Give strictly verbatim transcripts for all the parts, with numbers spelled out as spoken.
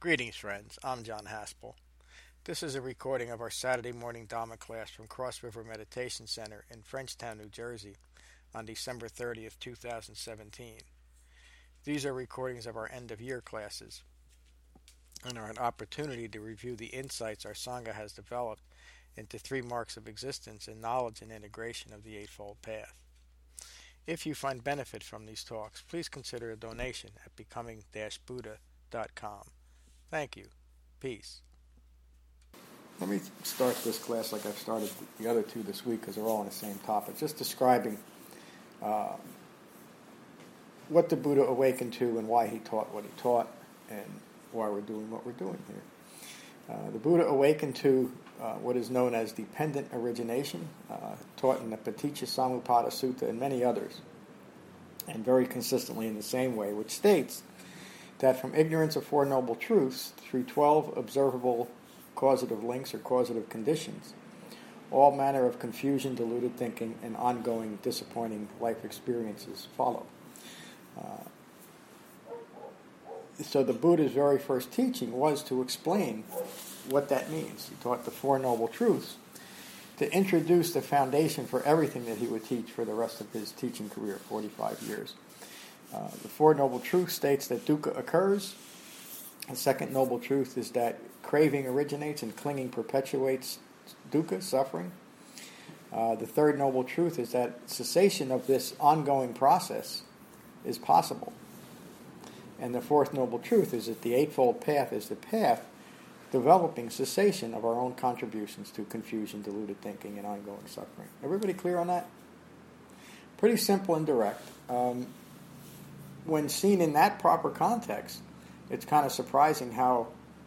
Greetings, friends. I'm John Haspel. This is a recording of our Saturday morning Dhamma class from Cross River Meditation Center in Frenchtown, New Jersey on December thirtieth, two thousand seventeen. These are recordings of our end-of-year classes and are an opportunity to review the insights our Sangha has developed into three marks of existence and knowledge and integration of the Eightfold Path. If you find benefit from these talks, please consider a donation at becoming buddha dot com. Thank you. Peace. Let me start this class like I've started the other two this week because they're all on the same topic, just describing uh, what the Buddha awakened to and why he taught what he taught and why we're doing what we're doing here. Uh, the Buddha awakened to uh, what is known as dependent origination, uh, taught in the Paticca Samuppada Sutta and many others, and very consistently in the same way, which states that from ignorance of Four Noble Truths through twelve observable causative links or causative conditions, all manner of confusion, deluded thinking, and ongoing disappointing life experiences follow. Uh, so the Buddha's very first teaching was to explain what that means. He taught the Four Noble Truths to introduce the foundation for everything that he would teach for the rest of his teaching career, forty-five years. Uh, the Four Noble Truths states that dukkha occurs. The second noble truth is that craving originates and clinging perpetuates dukkha, suffering. Uh, the third noble truth is that cessation of this ongoing process is possible. And the fourth noble truth is that the Eightfold Path is the path developing cessation of our own contributions to confusion, deluded thinking, and ongoing suffering. Everybody clear on that? Pretty simple and direct. Um, when seen in that proper context, it's kind of surprising how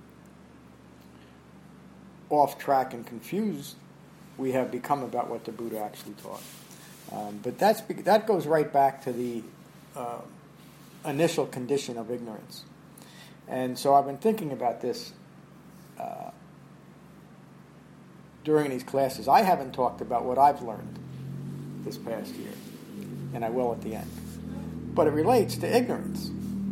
off track and confused we have become about what the Buddha actually taught. Um, but that's that goes right back to the uh, initial condition of ignorance. And so I've been thinking about this uh, during these classes. I haven't talked about what I've learned this past year, and I will at the end. But it relates to ignorance.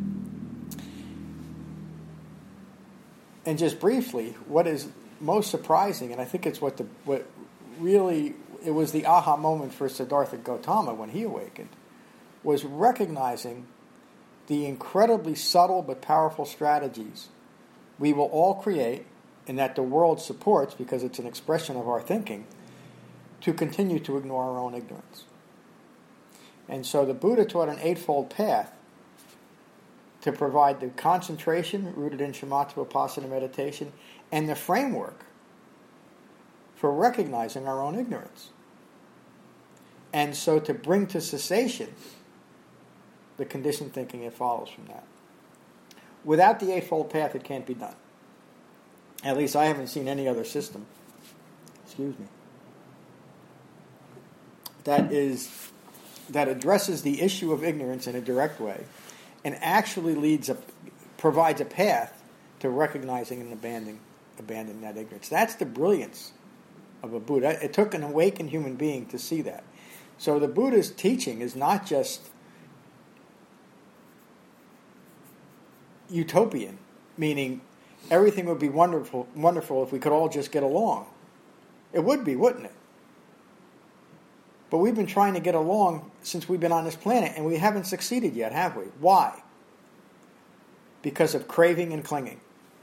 And just briefly, what is most surprising, and I think it's what the what really, it was the aha moment for Siddhartha Gautama when he awakened, was recognizing the incredibly subtle but powerful strategies we will all create and that the world supports because it's an expression of our thinking to continue to ignore our own ignorance. And so the Buddha taught an Eightfold Path to provide the concentration rooted in shamatha vipassana meditation and the framework for recognizing our own ignorance. And so to bring to cessation the conditioned thinking that follows from that. Without the Eightfold Path, it can't be done. At least I haven't seen any other system, excuse me, that is that addresses the issue of ignorance in a direct way and actually leads a, provides a path to recognizing and abandoning, abandoning that ignorance. That's the brilliance of a Buddha. It took an awakened human being to see that. So the Buddha's teaching is not just utopian, meaning everything would be wonderful, wonderful if we could all just get along. It would be, wouldn't it? But we've been trying to get along since we've been on this planet, and we haven't succeeded yet, have we? Why? Because of craving and clinging.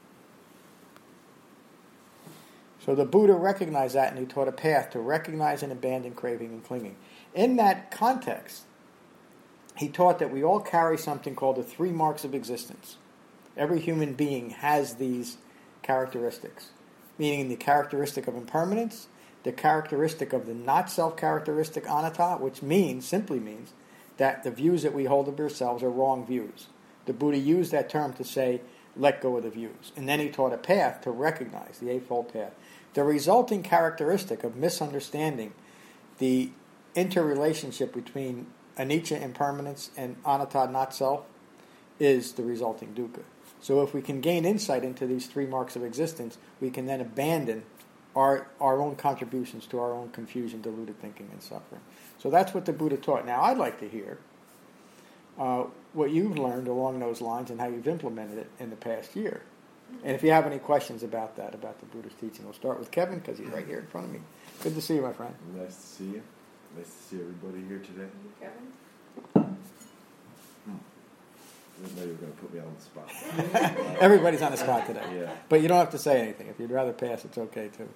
So the Buddha recognized that, and he taught a path to recognize and abandon craving and clinging. In that context, he taught that we all carry something called the three marks of existence. Every human being has these characteristics, meaning the characteristic of impermanence, the characteristic of the not-self characteristic anatta, which means, simply means, that the views that we hold of ourselves are wrong views. The Buddha used that term to say, let go of the views. And then he taught a path to recognize, the Eightfold Path. The resulting characteristic of misunderstanding the interrelationship between anicca, impermanence, and anatta, not-self, is the resulting dukkha. So if we can gain insight into these three marks of existence, we can then abandon our our own contributions to our own confusion, deluded thinking, and suffering. So that's what the Buddha taught. Now, I'd like to hear uh, what you've learned along those lines and how you've implemented it in the past year. And if you have any questions about that, about the Buddha's teaching, we'll start with Kevin because he's right here in front of me. Good to see you, my friend. Nice to see you. Nice to see everybody here today. You, Kevin? Hmm. I didn't know you were going to put me on the spot. Everybody's on the spot today. Yeah. But you don't have to say anything. If you'd rather pass, it's okay too.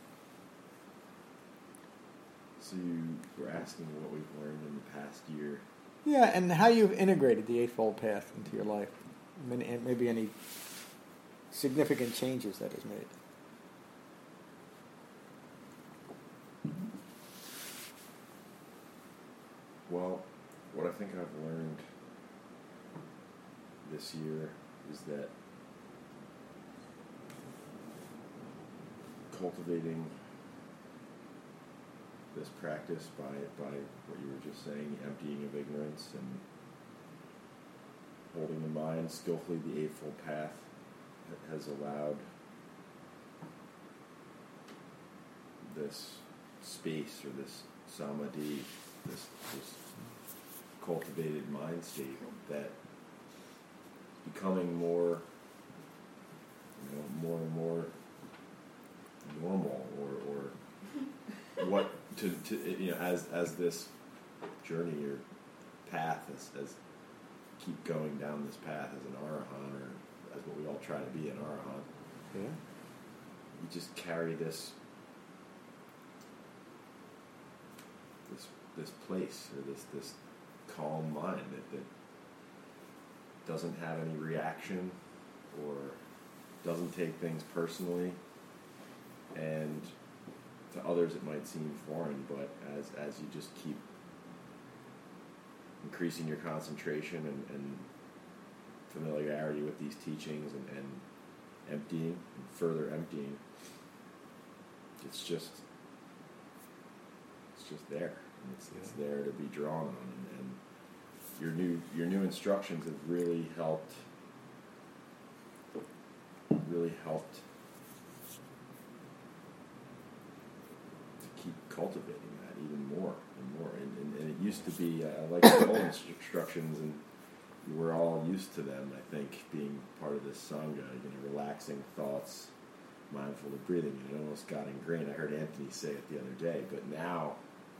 So you were asking what we've learned in the past year. Yeah, and how you've integrated the Eightfold Path into your life. And maybe any significant changes that is made. Well, what I think I've learned this year is that cultivating this practice by, by what you were just saying, the emptying of ignorance and holding in mind skillfully the Eightfold Path has allowed this space or this samadhi, this, this cultivated mind state that is becoming more, you know, more and more normal, or, or what to, to you know as as this journey or path as as keep going down this path as an arahant, or as what we all try to be, an arahant. Yeah. You just carry this this this place, or this this calm mind that, that doesn't have any reaction or doesn't take things personally, and to others it might seem foreign, but as as you just keep increasing your concentration and, and familiarity with these teachings, and, and emptying and further emptying, it's just it's just there. And it's, it's there to be drawn on, and, and your new your new instructions have really helped really helped to keep cultivating that even more and more. And, and, and it used to be, I like the old instructions, and we're all used to them, I think, being part of this Sangha, you know, relaxing thoughts, mindful of breathing, and it almost got ingrained. I heard Anthony say it the other day, but now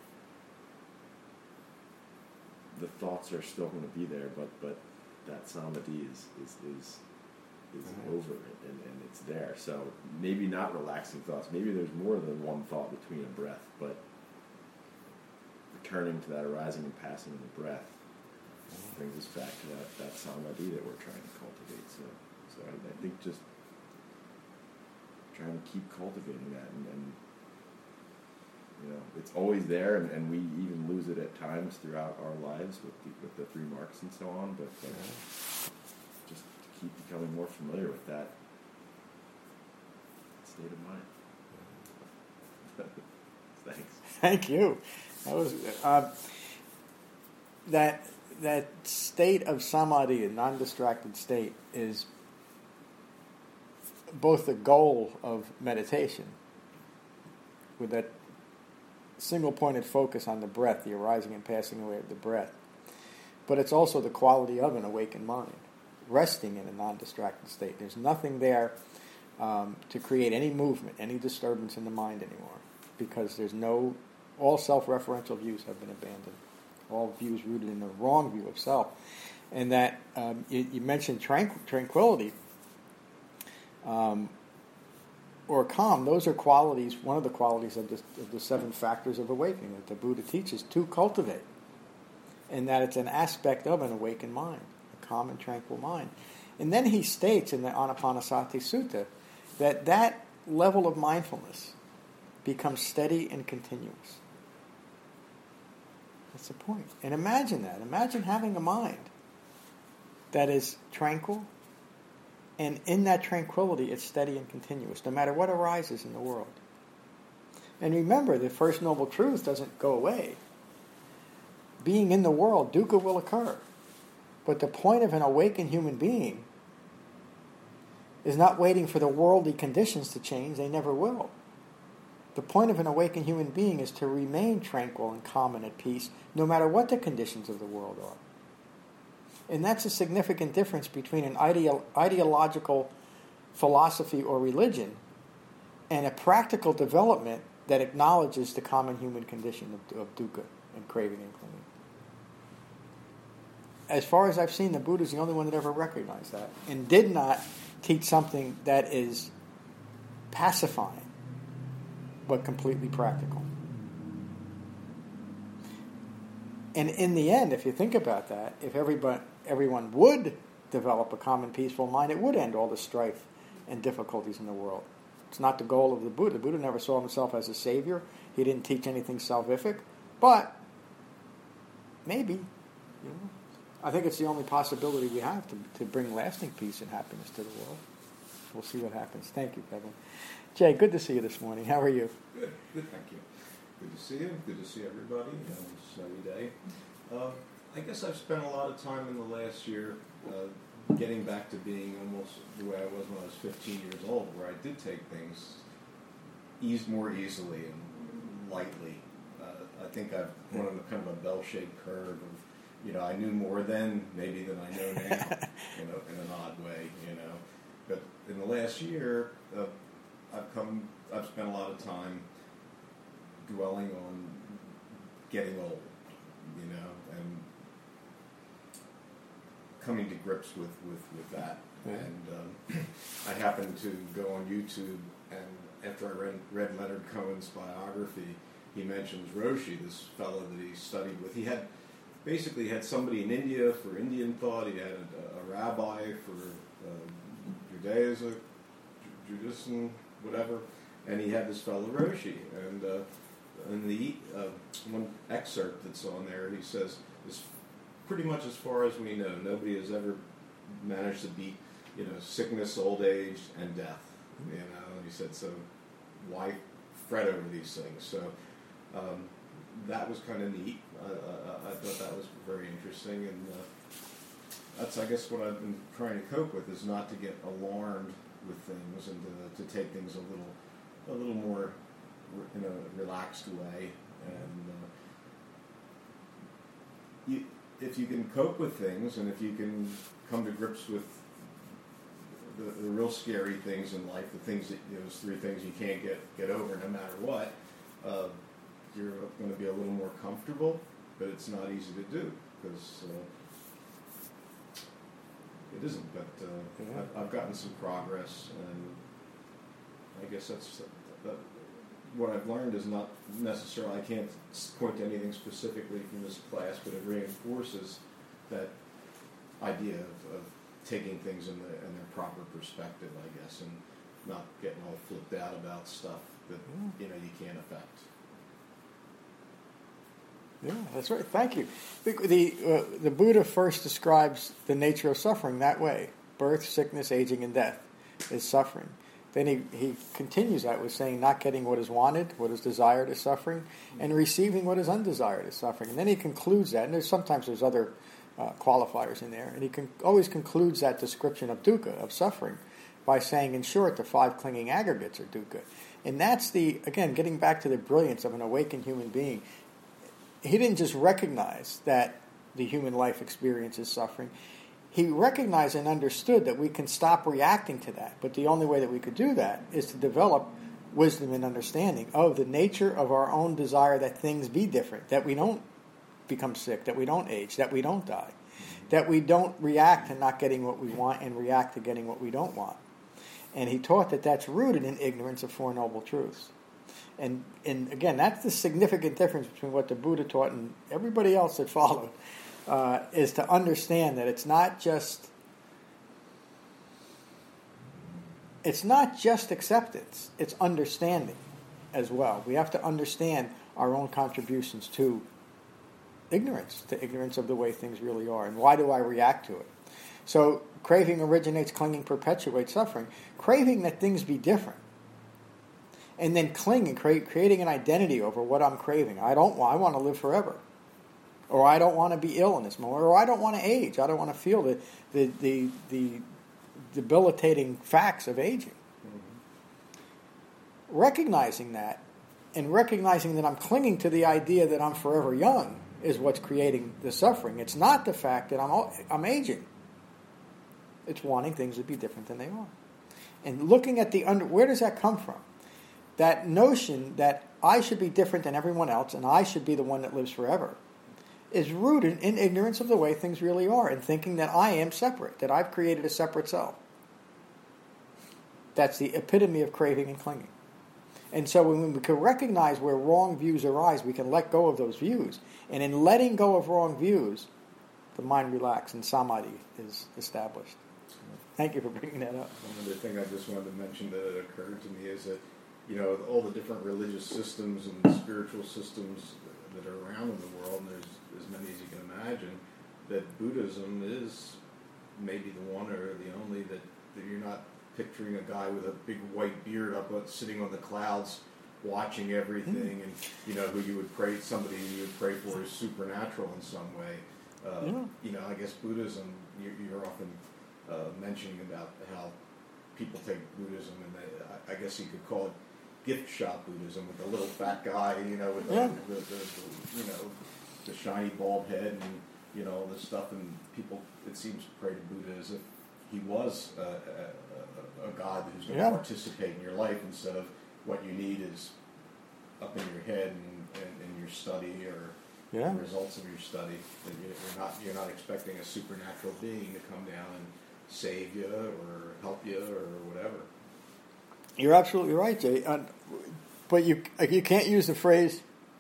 the thoughts are still going to be there, but, but that samadhi is is is, is mm-hmm. over it, and, and it's there. So maybe not relaxing thoughts. Maybe there's more than one thought between a breath, but returning to that arising and passing of the breath mm-hmm. brings us back to that, that samadhi that we're trying to cultivate. So, so I, I think just trying to keep cultivating that, and, and you know, it's always there, and, and we even lose it at times throughout our lives with the, with the three marks and so on, but uh, just to keep becoming more familiar with that state of mind. Thanks. Thank you. That was uh, that that state of samadhi, a non-distracted state, is both the goal of meditation, with that single-pointed focus on the breath, the arising and passing away of the breath. But it's also the quality of an awakened mind, resting in a non-distracted state. There's nothing there um, to create any movement, any disturbance in the mind anymore, because there's no, all self-referential views have been abandoned, all views rooted in the wrong view of self. And that, um, you, you mentioned tranqu- tranquility, um, or calm. Those are qualities, one of the qualities of the, of the seven factors of awakening that the Buddha teaches to cultivate. And that it's an aspect of an awakened mind, a calm and tranquil mind. And then he states in the Anapanasati Sutta that that level of mindfulness becomes steady and continuous. That's the point. And imagine that. Imagine having a mind that is tranquil, and in that tranquility, it's steady and continuous, no matter what arises in the world. And remember, the First Noble Truth doesn't go away. Being in the world, dukkha will occur. But the point of an awakened human being is not waiting for the worldly conditions to change. They never will. The point of an awakened human being is to remain tranquil and calm and at peace, no matter what the conditions of the world are. And that's a significant difference between an ideo- ideological philosophy or religion, and a practical development that acknowledges the common human condition of, of dukkha and craving and clinging. As far as I've seen, the Buddha is the only one that ever recognized that and did not teach something that is pacifying but completely practical. And in the end, if you think about that, if everybody, everyone would develop a common peaceful mind, it would end all the strife and difficulties in the world. It's not the goal of the Buddha. The Buddha never saw himself as a savior. He didn't teach anything salvific. But maybe, you know, I think it's the only possibility we have to, to bring lasting peace and happiness to the world. We'll see what happens. Thank you, Kevin. Jay, good to see you this morning. How are you? Good, good, thank you. Good to see you. Good to see everybody on a snowy day. Uh, I guess I've spent a lot of time in the last year uh, getting back to being almost the way I was when I was fifteen years old, where I did take things ease more easily and lightly. Uh, I think I've gone on kind of a bell-shaped curve of, you know, I knew more then maybe than I know now, you know, in an odd way, you know. But in the last year, uh, I've come, I've spent a lot of time dwelling on getting old, you know, and coming to grips with, with, with that. Yeah. And um, I happened to go on YouTube, and after I read, read Leonard Cohen's biography, he mentions Roshi, this fellow that he studied with. He had basically had somebody in India for Indian thought. He had a, a rabbi for uh, Judaism, Judaism, whatever, and he had this fellow Roshi. And uh, in the uh, one excerpt that's on there, he says, "As pretty much as far as we know, nobody has ever managed to beat, you know, sickness, old age, and death." You know, and he said, so why fret over these things? So um, that was kind of neat. I, I, I thought that was very interesting, and uh, that's, I guess, what I've been trying to cope with, is not to get alarmed with things, and to, to take things a little, a little more in a relaxed way. And uh, you, if you can cope with things, and if you can come to grips with the, the real scary things in life, the things that, you know, those three things you can't get get over no matter what, uh, you're going to be a little more comfortable. But it's not easy to do, because uh, it isn't. But uh, Yeah. I've, I've gotten some progress, and I guess that's that, what I've learned is not necessarily, I can't point to anything specifically from this class, but it reinforces that idea of, of taking things in, the, in their proper perspective, I guess, and not getting all flipped out about stuff that, you know, you can't affect. Yeah, that's right. Thank you. The the, uh, the Buddha first describes the nature of suffering that way: birth, sickness, aging, and death is suffering. Then he, he continues that with saying not getting what is wanted, what is desired is suffering, and receiving what is undesired is suffering. And then he concludes that, and there's sometimes there's other uh, qualifiers in there, and he con- always concludes that description of dukkha, of suffering, by saying, in short, the five clinging aggregates are dukkha. And that's the, again, getting back to the brilliance of an awakened human being. He didn't just recognize that the human life experiences suffering. He recognized and understood that we can stop reacting to that. But the only way that we could do that is to develop wisdom and understanding of the nature of our own desire that things be different, that we don't become sick, that we don't age, that we don't die, that we don't react to not getting what we want and react to getting what we don't want. And he taught that that's rooted in ignorance of Four Noble Truths. And, and again, that's the significant difference between what the Buddha taught and everybody else that followed, uh, is to understand that it's not just it's not just acceptance, it's understanding as well. We have to understand our own contributions to ignorance, to ignorance of the way things really are, and why do I react to it. So craving originates, clinging perpetuates suffering. Craving that things be different. And then clinging, create, creating an identity over what I'm craving. I don't want, I want to live forever. Or I don't want to be ill in this moment. Or I don't want to age. I don't want to feel the the, the, the debilitating facts of aging. Mm-hmm. Recognizing that, and recognizing that I'm clinging to the idea that I'm forever young is what's creating the suffering. It's not the fact that I'm I'm aging. It's wanting things to be different than they are. And looking at the under, where does that come from? That notion that I should be different than everyone else and I should be the one that lives forever is rooted in ignorance of the way things really are and thinking that I am separate, that I've created a separate self. That's the epitome of craving and clinging. And so when we can recognize where wrong views arise, we can let go of those views. And in letting go of wrong views, the mind relaxes and samadhi is established. Thank you for bringing that up. One other thing I just wanted to mention that occurred to me is that, you know, all the different religious systems and spiritual systems that are around in the world, and there's as many as you can imagine, that Buddhism is maybe the one or the only that, that you're not picturing a guy with a big white beard up uh, sitting on the clouds watching everything, mm. and, you know, who you would pray, somebody you would pray for is supernatural in some way. Uh, yeah. You know, I guess Buddhism, you're, you're often uh, mentioning about how people take Buddhism, and they, I guess you could call it gift shop Buddhism, with the little fat guy, you know, with the, yeah. the, the, the you know, the shiny bald head and, you know, all this stuff, and people, it seems, pray to Buddha as if he was a, a, a God who's going to yeah. participate in your life, instead of what you need is up in your head and, and, and your study, or yeah. the results of your study. And you're not you're not expecting a supernatural being to come down and save you or help you or whatever. You're absolutely right, Jay. Uh, but you you can't use the phrase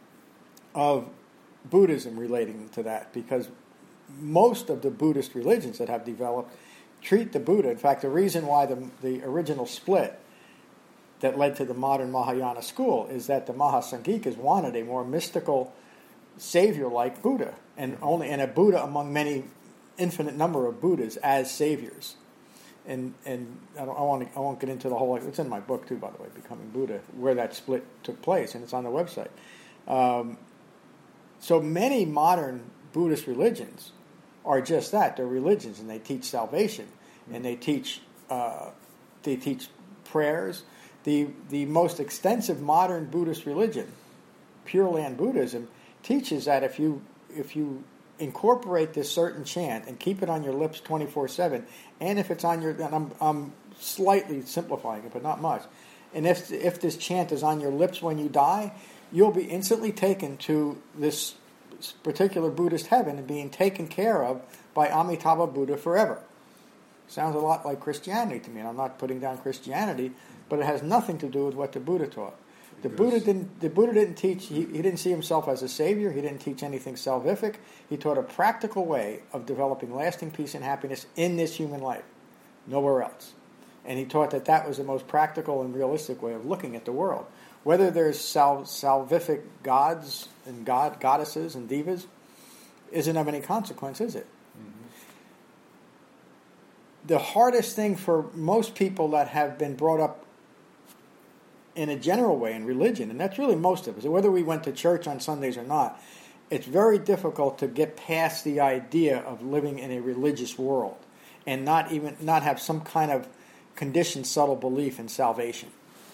of Buddhism relating to that, because most of the Buddhist religions that have developed treat the Buddha. In fact, the reason why the the original split that led to the modern Mahayana school is that the Mahasangikas wanted a more mystical savior like Buddha, and only and a Buddha among many infinite number of Buddhas as saviors. And and I, don't, I want to, I won't get into the whole. It's in my book too, by the way, Becoming Buddha, where that split took place, and it's on the website. Um, so many modern Buddhist religions are just that. They're religions, and they teach salvation, and they teach uh, they teach prayers. The the most extensive modern Buddhist religion, Pure Land Buddhism, teaches that if you if you incorporate this certain chant and keep it on your lips twenty-four seven, and if it's on your, and I'm, I'm slightly simplifying it, but not much, and if if this chant is on your lips when you die, you'll be instantly taken to this particular Buddhist heaven and being taken care of by Amitabha Buddha forever. Sounds a lot like Christianity to me, and I'm not putting down Christianity, but it has nothing to do with what the Buddha taught. The Buddha didn't. The Buddha didn't teach. He, he didn't see himself as a savior. He didn't teach anything salvific. He taught a practical way of developing lasting peace and happiness in this human life, nowhere else. And he taught that that was the most practical and realistic way of looking at the world. Whether there's sal, salvific gods and god goddesses and divas isn't of any consequence, is it? Mm-hmm. The hardest thing for most people that have been brought up in a general way in religion, and that's really most of us, whether we went to church on Sundays or not, it's very difficult to get past the idea of living in a religious world and not even not have some kind of conditioned subtle belief in salvation.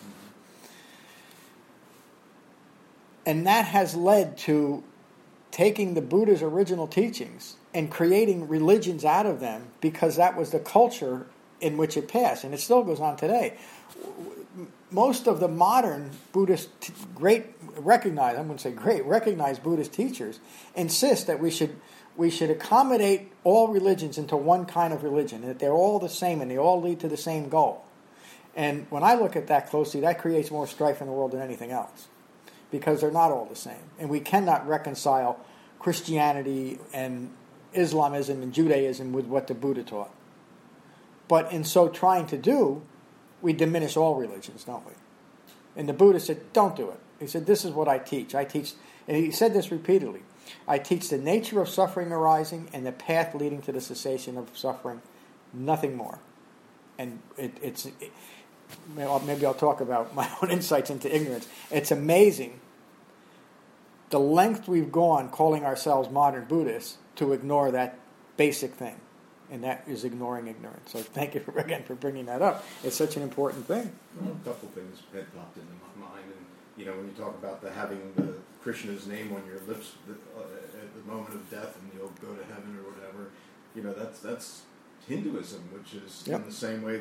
And that has led to taking the Buddha's original teachings and creating religions out of them, because that was the culture in which it passed, and it still goes on today. Most of the modern Buddhist, great recognized, I'm going to say great, recognized Buddhist teachers insist that we should we should accommodate all religions into one kind of religion, and that they're all the same and they all lead to the same goal. And when I look at that closely, that creates more strife in the world than anything else, because they're not all the same. And we cannot reconcile Christianity and Islamism and Judaism with what the Buddha taught. But in so trying to do, we diminish all religions, don't we? And the Buddha said, don't do it. He said, this is what I teach. I teach, and he said this repeatedly, I teach the nature of suffering arising and the path leading to the cessation of suffering, nothing more. And it, it's, it, maybe I'll talk about my own insights into ignorance. It's amazing the length we've gone calling ourselves modern Buddhists to ignore that basic thing. And that is ignoring ignorance. So thank you for, again for bringing that up. It's such an important thing. Well, a couple things that popped into my mind, and you know, when you talk about the having the Krishna's name on your lips uh, at the moment of death, and you'll go to heaven or whatever, you know, that's that's Hinduism, which is yep. in the same way that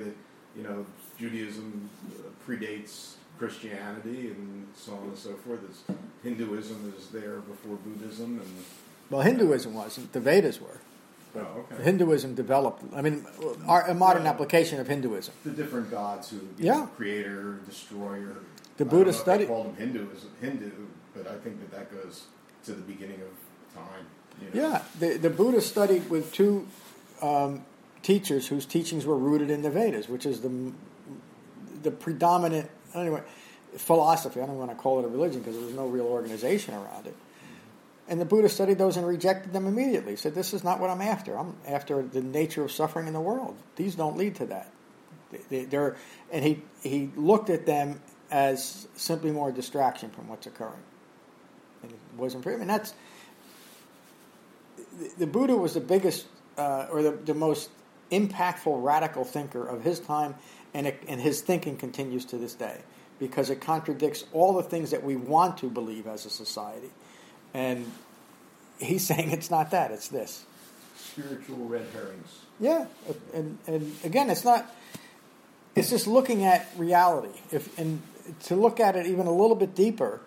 you know, Judaism uh, predates Christianity and so on and so forth. It's, Hinduism is there before Buddhism, and Well, Hinduism wasn't. The Vedas were. oh, okay. Hinduism developed. I mean, our, a modern Yeah. application of Hinduism. The different gods who, you Yeah. know, creator, destroyer. The I Buddha don't know if study- they called them Hinduism, Hindu, but I think that that goes to the beginning of time. You know? Yeah, the the Buddha studied with two um, teachers whose teachings were rooted in the Vedas, which is the the predominant anyway philosophy. I don't want to call it a religion because there was no real organization around it. And the Buddha studied those and rejected them immediately. He said, "This is not what I'm after. I'm after the nature of suffering in the world. These don't lead to that." They, they're, and he he looked at them as simply more distraction from what's occurring. And it wasn't for him. And that's the, the Buddha was the biggest uh, or the, the most impactful radical thinker of his time, and it, and his thinking continues to this day because it contradicts all the things that we want to believe as a society. And he's saying it's not that, it's this. Spiritual red herrings. Yeah, and and again, it's not. It's just looking at reality. If and to look at it even a little bit deeper,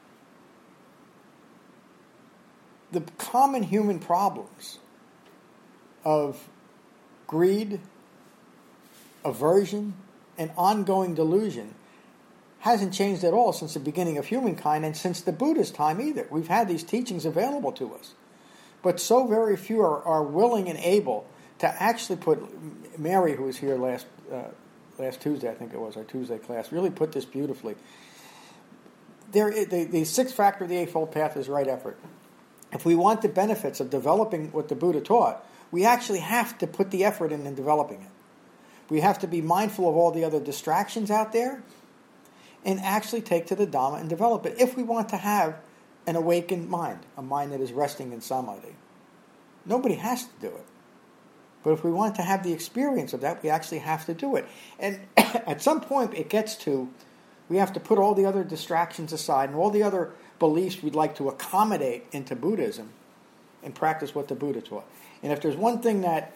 the common human problems of greed, aversion, and ongoing delusion hasn't changed at all since the beginning of humankind and since the Buddha's time either. We've had these teachings available to us. But so very few are, are willing and able to actually put, Mary, who was here last uh, last Tuesday, I think it was, our Tuesday class, really put this beautifully. There, the, the sixth factor of the Eightfold Path is right effort. If we want the benefits of developing what the Buddha taught, we actually have to put the effort in in developing it. We have to be mindful of all the other distractions out there and actually take to the Dhamma and develop it if we want to have an awakened mind, a mind that is resting in samadhi. Nobody has to do it. But if we want to have the experience of that, we actually have to do it. And at some point it gets to, we have to put all the other distractions aside and all the other beliefs we'd like to accommodate into Buddhism and practice what the Buddha taught. And if there's one thing that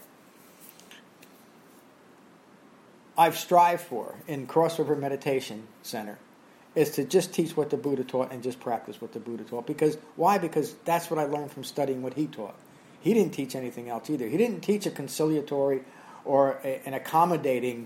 I've strived for in Cross River Meditation Center is to just teach what the Buddha taught and just practice what the Buddha taught. Because why? Because that's what I learned from studying what he taught. He didn't teach anything else either. He didn't teach a conciliatory or a, an accommodating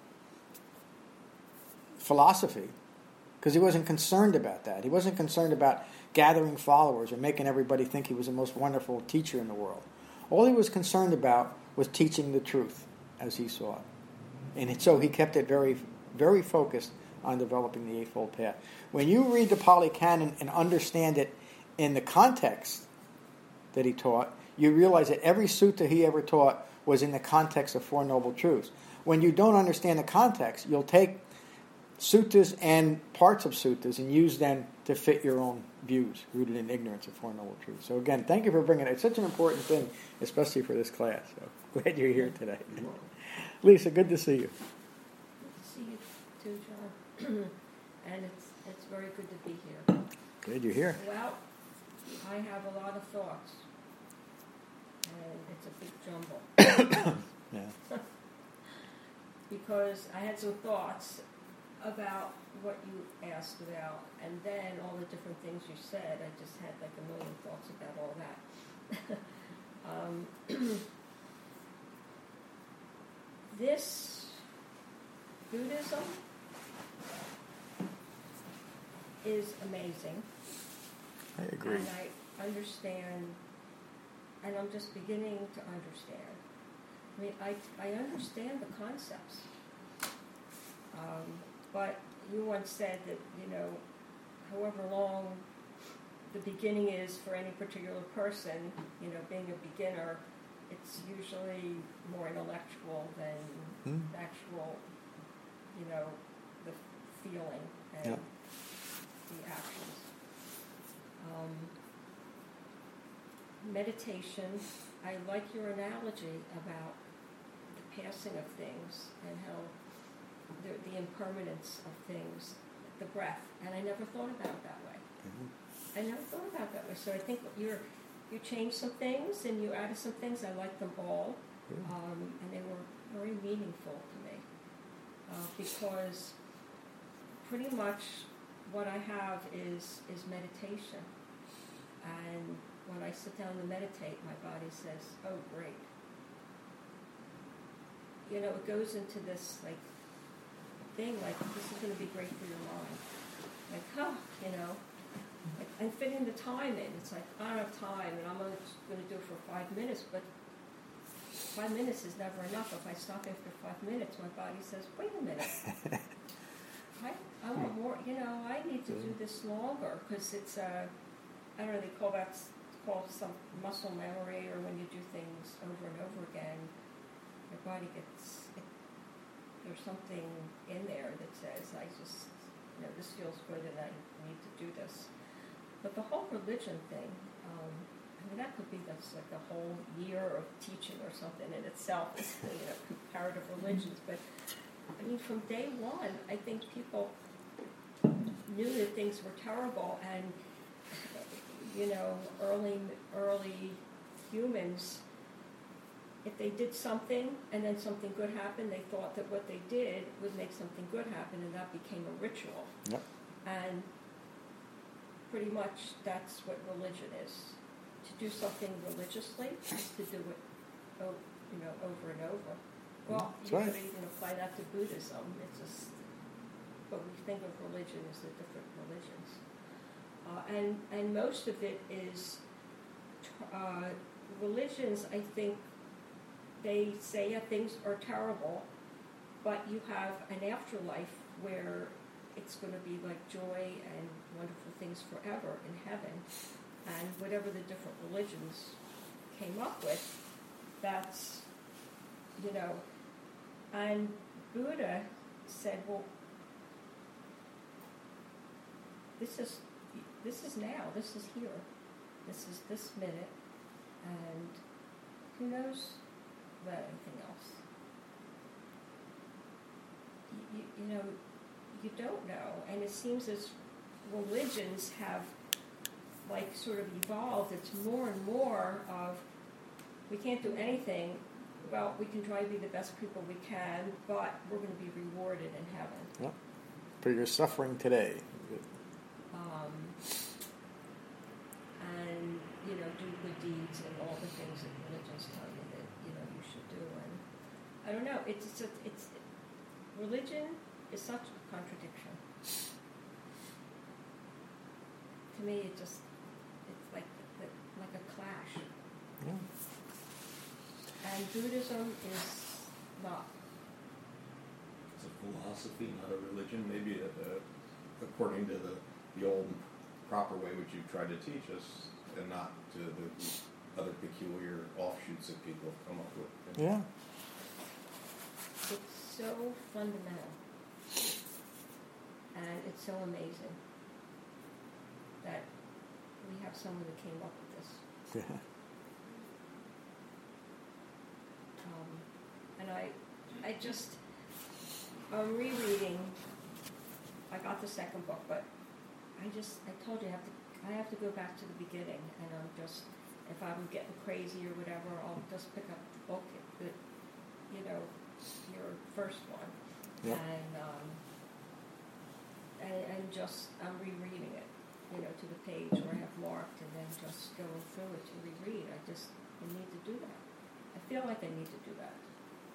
philosophy because he wasn't concerned about that. He wasn't concerned about gathering followers or making everybody think he was the most wonderful teacher in the world. All he was concerned about was teaching the truth as he saw it. And so he kept it very, very focused on developing the Eightfold Path. When you read the Pali Canon and understand it in the context that he taught, you realize that every sutta he ever taught was in the context of Four Noble Truths. When you don't understand the context, you'll take suttas and parts of suttas and use them to fit your own views, rooted in ignorance of Four Noble Truths. So again, thank you for bringing it. It's such an important thing, especially for this class. So glad you're here today. Lisa, good to see you. Good to see you too, John. And it's it's very good to be here. Glad you're here. Well, I have a lot of thoughts, and it's a big jumble. Yeah. Because I had some thoughts about what you asked about, and then all the different things you said. I just had like a million thoughts about all that. um, this Buddhism is amazing. I agree. And I understand, and I'm just beginning to understand. I mean, I, I understand the concepts. Um, but you once said that, you know, however long the beginning is for any particular person, you know, being a beginner, it's usually more intellectual than Hmm. actual, you know, the feeling and Yeah. the actions. Um, meditation, I like your analogy about the passing of things and how the, the impermanence of things, the breath, and I never thought about it that way. Mm-hmm. I never thought about it that way. So I think you're, you changed some things and you added some things. I liked them all, um, and they were very meaningful to me. uh, because pretty much what I have is is meditation, and when I sit down to meditate, my body says, "Oh, great." You know, it goes into this like thing like this is going to be great for your mind. Like, huh, you know, like, and fitting the time in. It's like I don't have time, and I'm only going to do it for five minutes, but five minutes is never enough. If I stop after five minutes, my body says, "Wait a minute." I, I want more, you know, I need to do this longer because it's, uh, I don't know, they call that called some muscle memory, or when you do things over and over again, your body gets, it, there's something in there that says, I just, you know, this feels good and I need to do this. But the whole religion thing, um, I mean, that could be that's like a whole year of teaching or something in itself, you know, comparative religions, but I mean, from day one, I think people knew that things were terrible, and you know, early early humans, if they did something and then something good happened, they thought that what they did would make something good happen, and that became a ritual. Yep. And pretty much that's what religion is. To do something religiously is to do it, oh, you know, over and over. Well, That's you right. could even apply that to Buddhism. It's just, but we think of religion as the different religions, uh, and and most of it is uh, religions. I think they say yeah, things are terrible, but you have an afterlife where it's going to be like joy and wonderful things forever in heaven, and whatever the different religions came up with, that's, you know. And Buddha said, well, this is this is now, this is here, this is this minute, and who knows about anything else? You, you, you know, you don't know, and it seems as religions have, like, sort of evolved. It's more and more of, we can't do anything. Well, we can try to be the best people we can, but we're going to be rewarded in heaven. Yep. For your suffering today. Um, and, you know, do good deeds and all the things that religions tell you that, you know, you should do. And I don't know, it's, it's, it's religion is such a contradiction. To me, it just, it's like, like a clash. Yeah. And Buddhism is not. It's a philosophy, not a religion. Maybe uh, uh, according to the, the old proper way which you tried to teach us, and not to the other peculiar offshoots that people have come up with. Yeah. It's so fundamental, and it's so amazing that we have someone that came up with this. Yeah. Um, and I, I just, I'm rereading. I got the second book, but I just, I told you I have to, I have to go back to the beginning, and I'm just, if I'm getting crazy or whatever, I'll just pick up the book, that, you know, your first one, Yep. and um, and and just I'm rereading it, you know, to the page where I have marked, and then just going through it to reread. I just, I need to do that. I feel like I need to do that.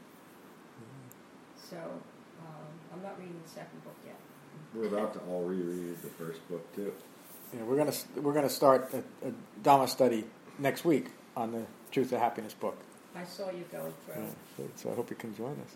So, um, I'm not reading the second book yet. We're about to all reread the first book too. Yeah, we're gonna we're gonna start a, a Dhamma study next week on the Truth of Happiness book. I saw you going through. Yeah, so, so I hope you can join us.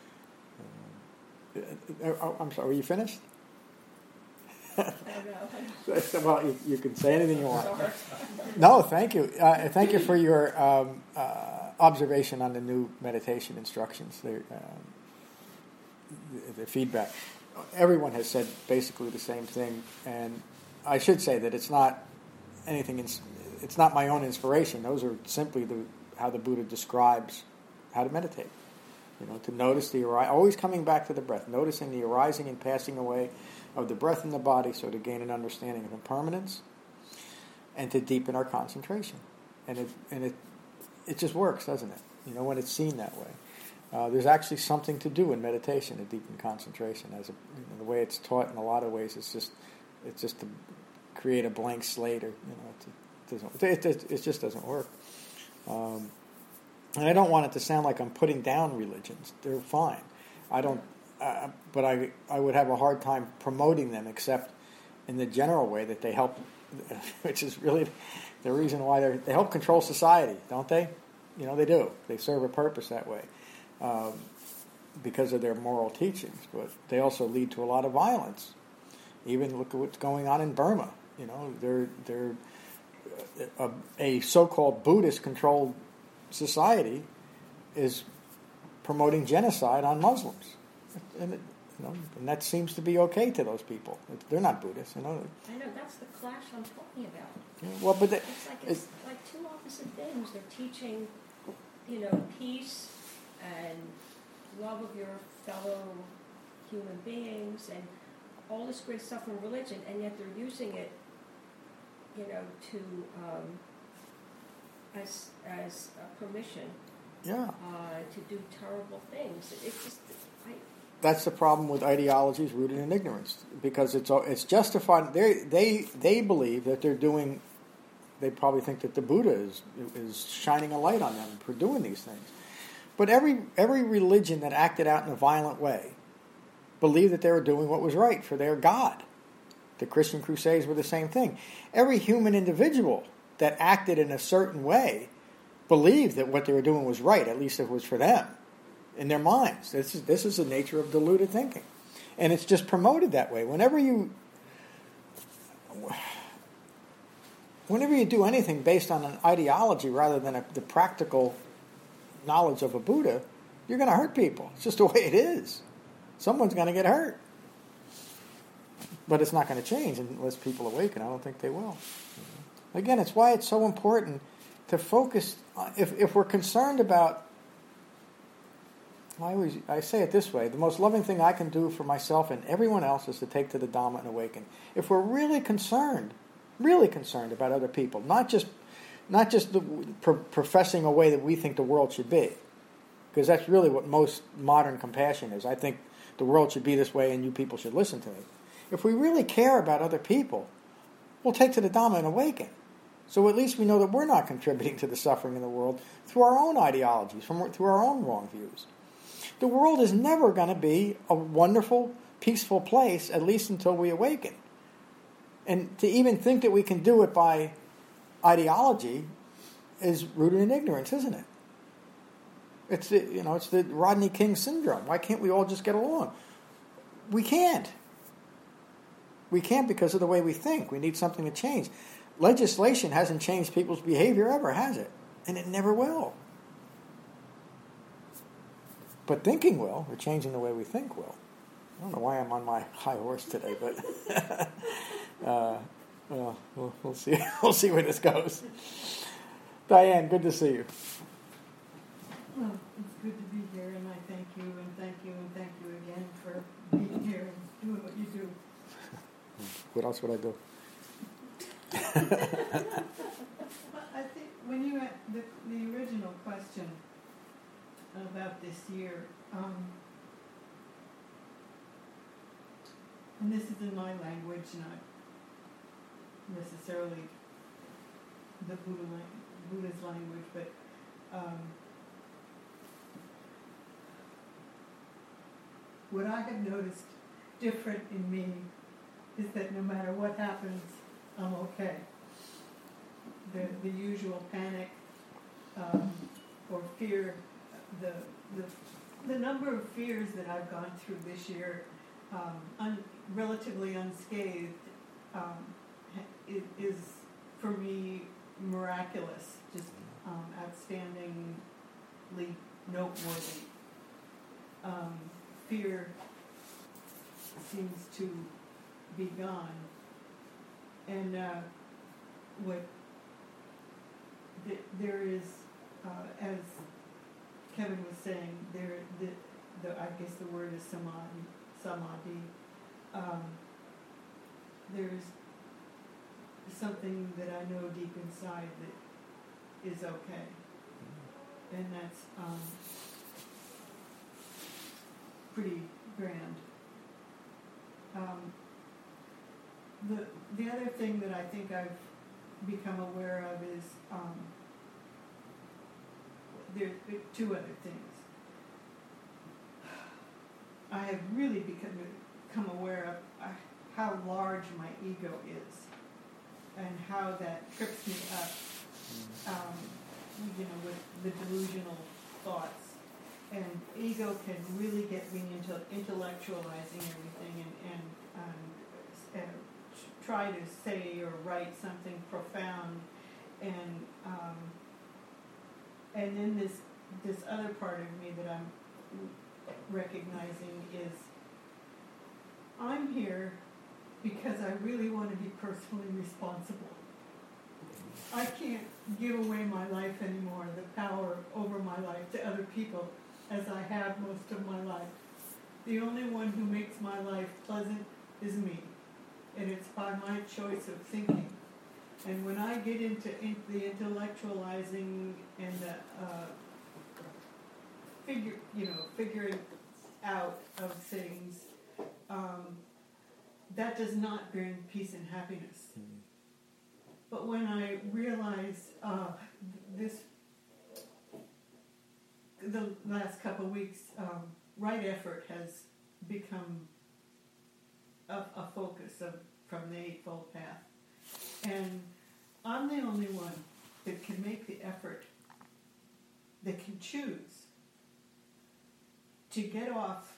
Uh, uh, uh, I'm sorry, were you finished? I don't know. Well, you, you can say anything you want. Sorry. No, thank you. Uh, thank you for your um, uh, observation on the new meditation instructions. They're, um, the, the feedback. Everyone has said basically the same thing, and I should say that it's not anything. In, it's not my own inspiration. Those are simply the how the Buddha describes how to meditate. You know, to notice the ari- always coming back to the breath, noticing the arising and passing away of the breath in the body, so to gain an understanding of impermanence, and to deepen our concentration. And it and it it just works, doesn't it? You know, when it's seen that way. Uh, there's actually something to do in meditation, to deepen concentration. As a, you know, the way it's taught in a lot of ways, it's just it's just to create a blank slate, or you know, it, doesn't, it, it, it just doesn't work. Um, and I don't want it to sound like I'm putting down religions. They're fine. I don't, uh, but I I would have a hard time promoting them, except in the general way that they help, which is really the reason why they they help control society, don't they? You know, they do. They serve a purpose that way. Um, because of their moral teachings, but they also lead to a lot of violence. Even look at what's going on in Burma. You know, they're they're a, a so-called Buddhist-controlled society is promoting genocide on Muslims, and it, you know, and that seems to be okay to those people. They're not Buddhists, you know. I know that's the clash I'm talking about. Yeah, well, but they, it's like it's, it's like two opposite things. They're teaching, you know, peace and love of your fellow human beings and all this great stuff in religion, and yet they're using it, you know, to um, as as a permission, yeah, uh, to do terrible things. It's just, I, that's the problem with ideologies rooted in ignorance, because it's it's justified. They they they believe that they're doing. They probably think that the Buddha is is shining a light on them for doing these things. But every every religion that acted out in a violent way believed that they were doing what was right for their God. The Christian Crusades were the same thing. Every human individual that acted in a certain way believed that what they were doing was right, at least it was for them, in their minds. This is this is the nature of deluded thinking. And it's just promoted that way. Whenever you whenever you do anything based on an ideology rather than a, the practical knowledge of a Buddha, you're going to hurt people. It's just the way it is. Someone's going to get hurt. But it's not going to change unless people awaken. I don't think they will. Again, it's why it's so important to focus. On, if, if we're concerned about, I always I say it this way, the most loving thing I can do for myself and everyone else is to take to the Dhamma and awaken. If we're really concerned, really concerned about other people, not just Not just the, pro- professing a way that we think the world should be, because that's really what most modern compassion is. I think the world should be this way and you people should listen to me. If we really care about other people, we'll take to the Dhamma and awaken. So at least we know that we're not contributing to the suffering in the world through our own ideologies, from, through our own wrong views. The world is never going to be a wonderful, peaceful place, at least until we awaken. And to even think that we can do it by ideology is rooted in ignorance, isn't it? It's the, you know, it's the Rodney King syndrome. Why can't we all just get along? We can't. We can't because of the way we think. We need something to change. Legislation hasn't changed people's behavior ever, has it? And it never will. But thinking will, or changing the way we think will. I don't know why I'm on my high horse today, but uh, well, well, we'll see. We'll see where this goes. Diane, good to see you. Well, it's good to be here, and I thank you, and thank you, and thank you again for being here and doing what you do. What else would I do? Well, I think when you had the, the original question about this year, um, and this is in my language, not necessarily the Buddha lang- Buddha's language, but um, what I have noticed different in me is that no matter what happens, I'm okay. The the usual panic um, or fear, the the the number of fears that I've gone through this year, um, un, relatively unscathed, um, is, is for me miraculous, just um, outstandingly noteworthy. Um, fear seems to be gone, and uh, what th- there is, uh, as Kevin was saying, there the, the I guess the word is samadhi. Samadhi. Um, there's something that I know deep inside that is okay, and that's um, pretty grand. Um, the the other thing that I think I've become aware of is um, there there are two other things. I have really become become aware of uh, how large my ego is, and how that trips me up. Um, you know, with the delusional thoughts. And ego can really get me into intellectualizing everything and, and, um, and try to say or write something profound. And um, and then this this other part of me that I'm recognizing is I'm here because I really want to be personally responsible. I can't give away my life anymore, the power over my life to other people, as I have most of my life. The only one who makes my life pleasant is me, and it's by my choice of thinking. And when I get into in the intellectualizing and the uh, figure, you know, figuring out of things, um, that does not bring peace and happiness. Mm-hmm. But when I realize uh, this, the last couple of weeks, um, right effort has become a, a focus of from the Eightfold Path. And I'm the only one that can make the effort, that can choose to get off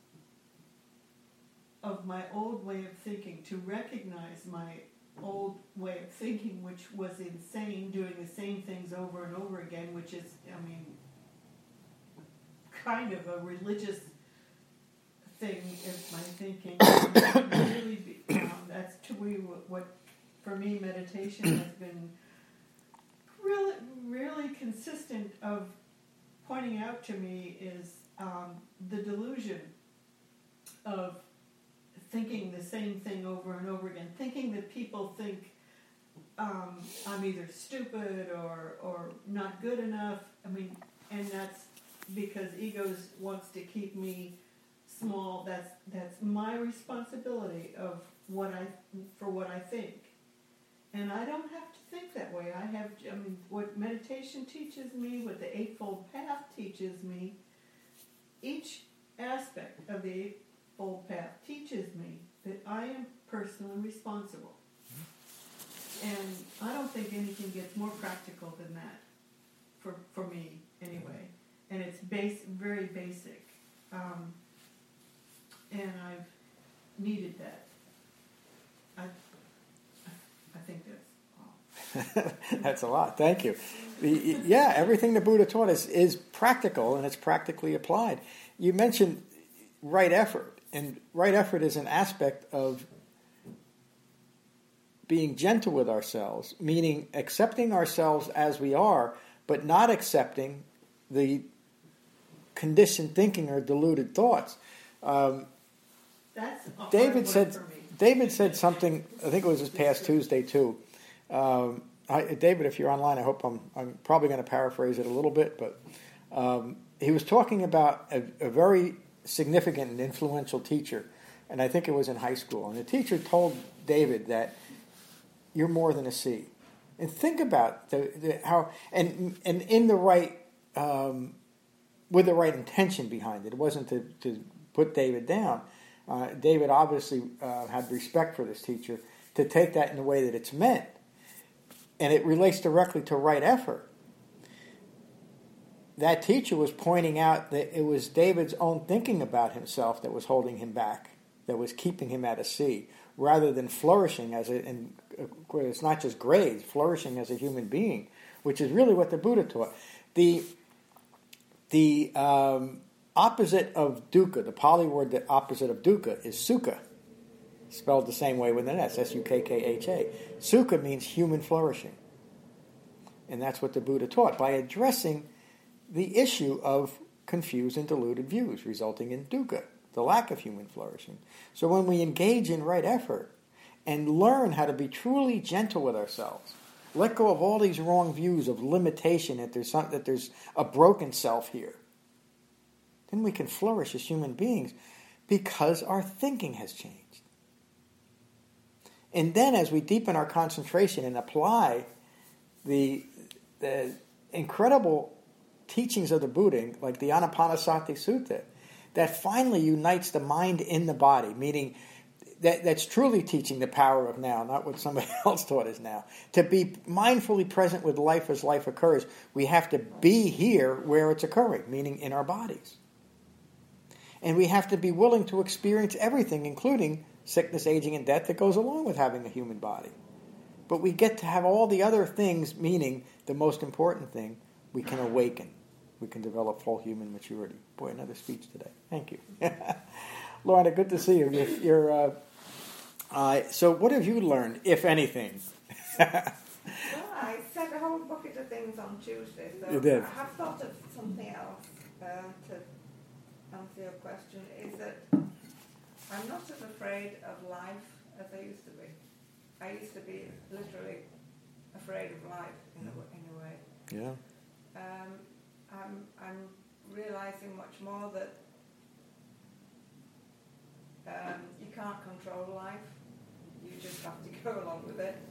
of my old way of thinking, to recognize my old way of thinking, which was insane, doing the same things over and over again, which is, I mean, kind of a religious thing is my thinking. really be, um, that's to me what, what, for me, meditation has been really, really consistent of pointing out to me is um, the delusion of thinking the same thing over and over again, thinking that people think um, I'm either stupid or or not good enough. I mean, and that's because ego wants to keep me small. That's that's my responsibility of what I for what I think, and I don't have to think that way. I have. I mean, what meditation teaches me, what the Eightfold Path teaches me, each aspect of the Eightfold Path teaches me that I am personally responsible. And I don't think anything gets more practical than that, for for me anyway. And it's base, very basic. Um, and I've needed that. I, I think that's all. That's a lot. Thank you. The, yeah, everything the Buddha taught us is practical, and it's practically applied. You mentioned right effort, and right effort is an aspect of being gentle with ourselves, meaning accepting ourselves as we are, but not accepting the conditioned thinking or deluded thoughts. Um, That's a David hard said. one for me. David said something. I think it was this past Tuesday too. Um, I, David, if you're online, I hope I'm. I'm probably going to paraphrase it a little bit, but um, he was talking about a, a very significant and influential teacher, and I think it was in high school. And the teacher told David that you're more than a C, and think about the, the how and and in the right um, with the right intention behind it. It wasn't to, to put David down. Uh, David obviously uh, had respect for this teacher to take that in the way that it's meant, and it relates directly to right effort. That teacher was pointing out that it was David's own thinking about himself that was holding him back, that was keeping him at a C, rather than flourishing as a, and it's not just grades, flourishing as a human being, which is really what the Buddha taught. The the um, opposite of dukkha, the Pali word that opposite of dukkha is sukha, spelled the same way with an S, S U K K H A. Sukha means human flourishing. And that's what the Buddha taught, by addressing the issue of confused and deluded views, resulting in dukkha, the lack of human flourishing. So when we engage in right effort and learn how to be truly gentle with ourselves, let go of all these wrong views of limitation, that there's some, that there's a broken self here, and we can flourish as human beings because our thinking has changed. And then as we deepen our concentration and apply the, the incredible teachings of the Buddha, like the Anapanasati Sutta, that finally unites the mind in the body, meaning that, that's truly teaching the power of now, not what somebody else taught us now. To be mindfully present with life as life occurs, we have to be here where it's occurring, meaning in our bodies. And we have to be willing to experience everything, including sickness, aging, and death that goes along with having a human body. But we get to have all the other things, meaning the most important thing, we can awaken. We can develop full human maturity. Boy, another speech today. Thank you. Lorna, good to see you. You're, you're, uh, uh, so what have you learned, if anything? Well, I said a whole bucket of things on Tuesday, so You did. I have thought of something else uh, to answer your question, is that I'm not as afraid of life as I used to be. I used to be literally afraid of life in a, in a way. Yeah. Um, I'm, I'm realizing much more that um, you can't control life. You just have to go along with it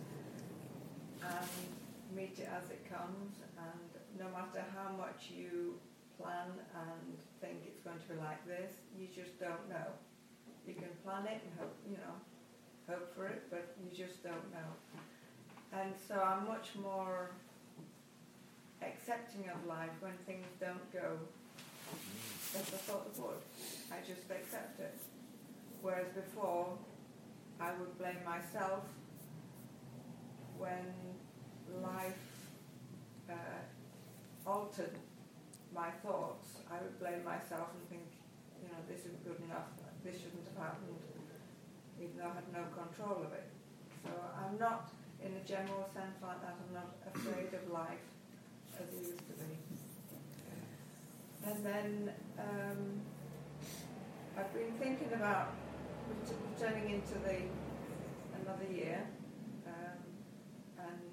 and meet it as it comes. And no matter how much you plan and think it's going to be like this, you just don't know. You can plan it and hope, you know, hope for it, but you just don't know. And so I'm much more accepting of life when things don't go as I thought they would. I just accept it. Whereas before, I would blame myself when life uh, altered my thoughts. I would blame myself and think, you know, this isn't good enough, this shouldn't have happened, even though I had no control of it. So I'm not, in a general sense like that, I'm not afraid of life as I used to be. And then um, I've been thinking about returning into the another year, um, and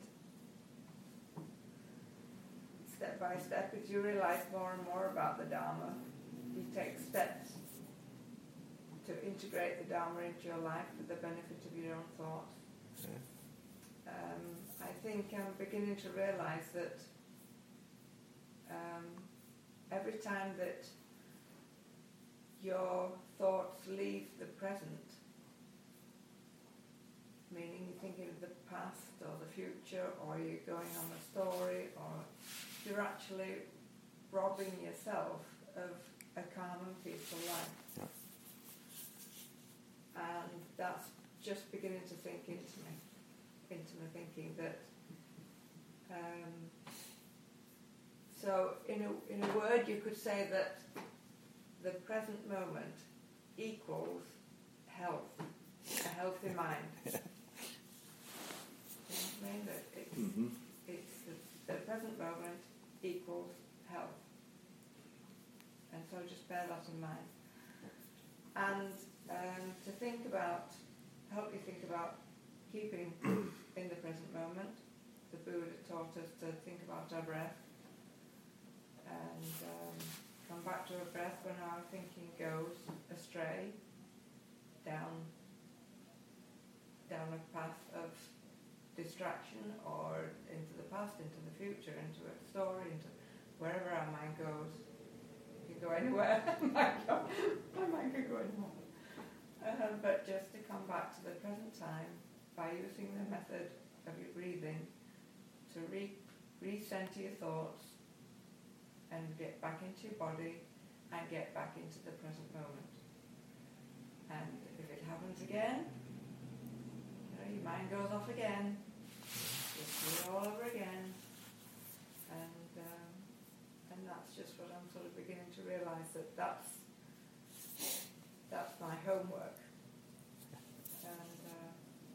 step by step, as you realise more and more about the Dharma, you take steps to integrate the Dharma into your life for the benefit of your own thoughts. Um, I think I'm beginning to realise that um, every time that your thoughts leave the present, meaning you're thinking of the past or the future, or you're going on a story, or you're actually robbing yourself of a calm and peaceful life. Yeah. And that's just beginning to sink into me, into my thinking that um, so in a, in a word you could say that the present moment equals health, a healthy mind. You know what I mean? That it's, Mm-hmm. it's the, the present moment equals health. And so just bear that in mind. And um, to think about, help you think about keeping in the present moment. The Buddha taught us to think about our breath and um, come back to our breath when our thinking goes astray down down a path of distraction or into the past, into the future, into a story, into wherever our mind goes. It can go anywhere. my, God, my mind can go anywhere. Uh, but just to come back to the present time by using the method of your breathing to re- recenter your thoughts and get back into your body and get back into the present moment. And if it happens again, you know, your mind goes off again, just do it all over again, and um, and that's just what I'm sort of beginning to realise, that that's that's my homework. And uh,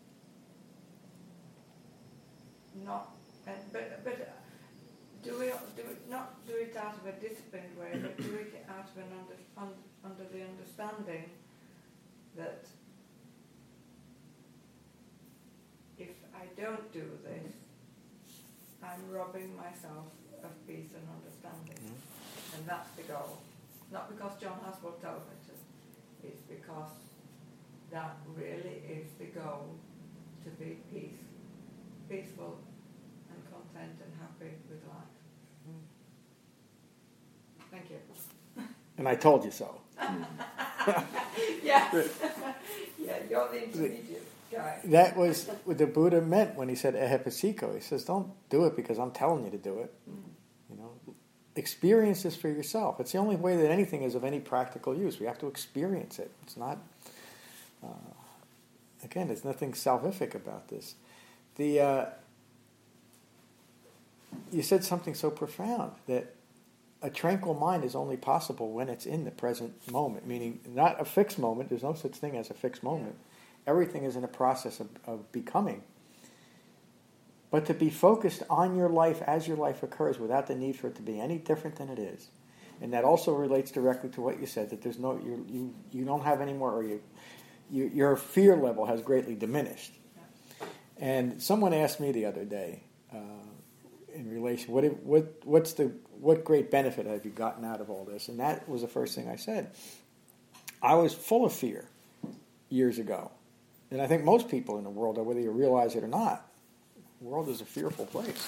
not, and, but but do it do it not do it out of a disciplined way, but do it out of an under, un, under the understanding that if I don't do this, I'm robbing myself of peace and understanding, mm-hmm. and that's the goal. Not because John Haswell told me to. It's because that really is the goal, to be peace, peaceful and content and happy with life. Thank you. And I told you so. Yes. Yeah, you're the intermediate guy. That was what the Buddha meant when he said ehepasiko. He says, don't do it because I'm telling you to do it. Mm. You know, experience this for yourself. It's the only way that anything is of any practical use. We have to experience it. It's not, uh, again, there's nothing salvific about this. The uh, you said something so profound, that a tranquil mind is only possible when it's in the present moment, meaning not a fixed moment. There's no such thing as a fixed moment. Everything is in a process of, of becoming. But to be focused on your life as your life occurs without the need for it to be any different than it is. And that also relates directly to what you said, that there's no, you you you don't have any more, or you, you your fear level has greatly diminished. And someone asked me the other day, uh, in relation, what what what's the what great benefit have you gotten out of all this? And that was the first thing I said. I was full of fear years ago, and I think most people in the world are, whether you realize it or not. The world is a fearful place.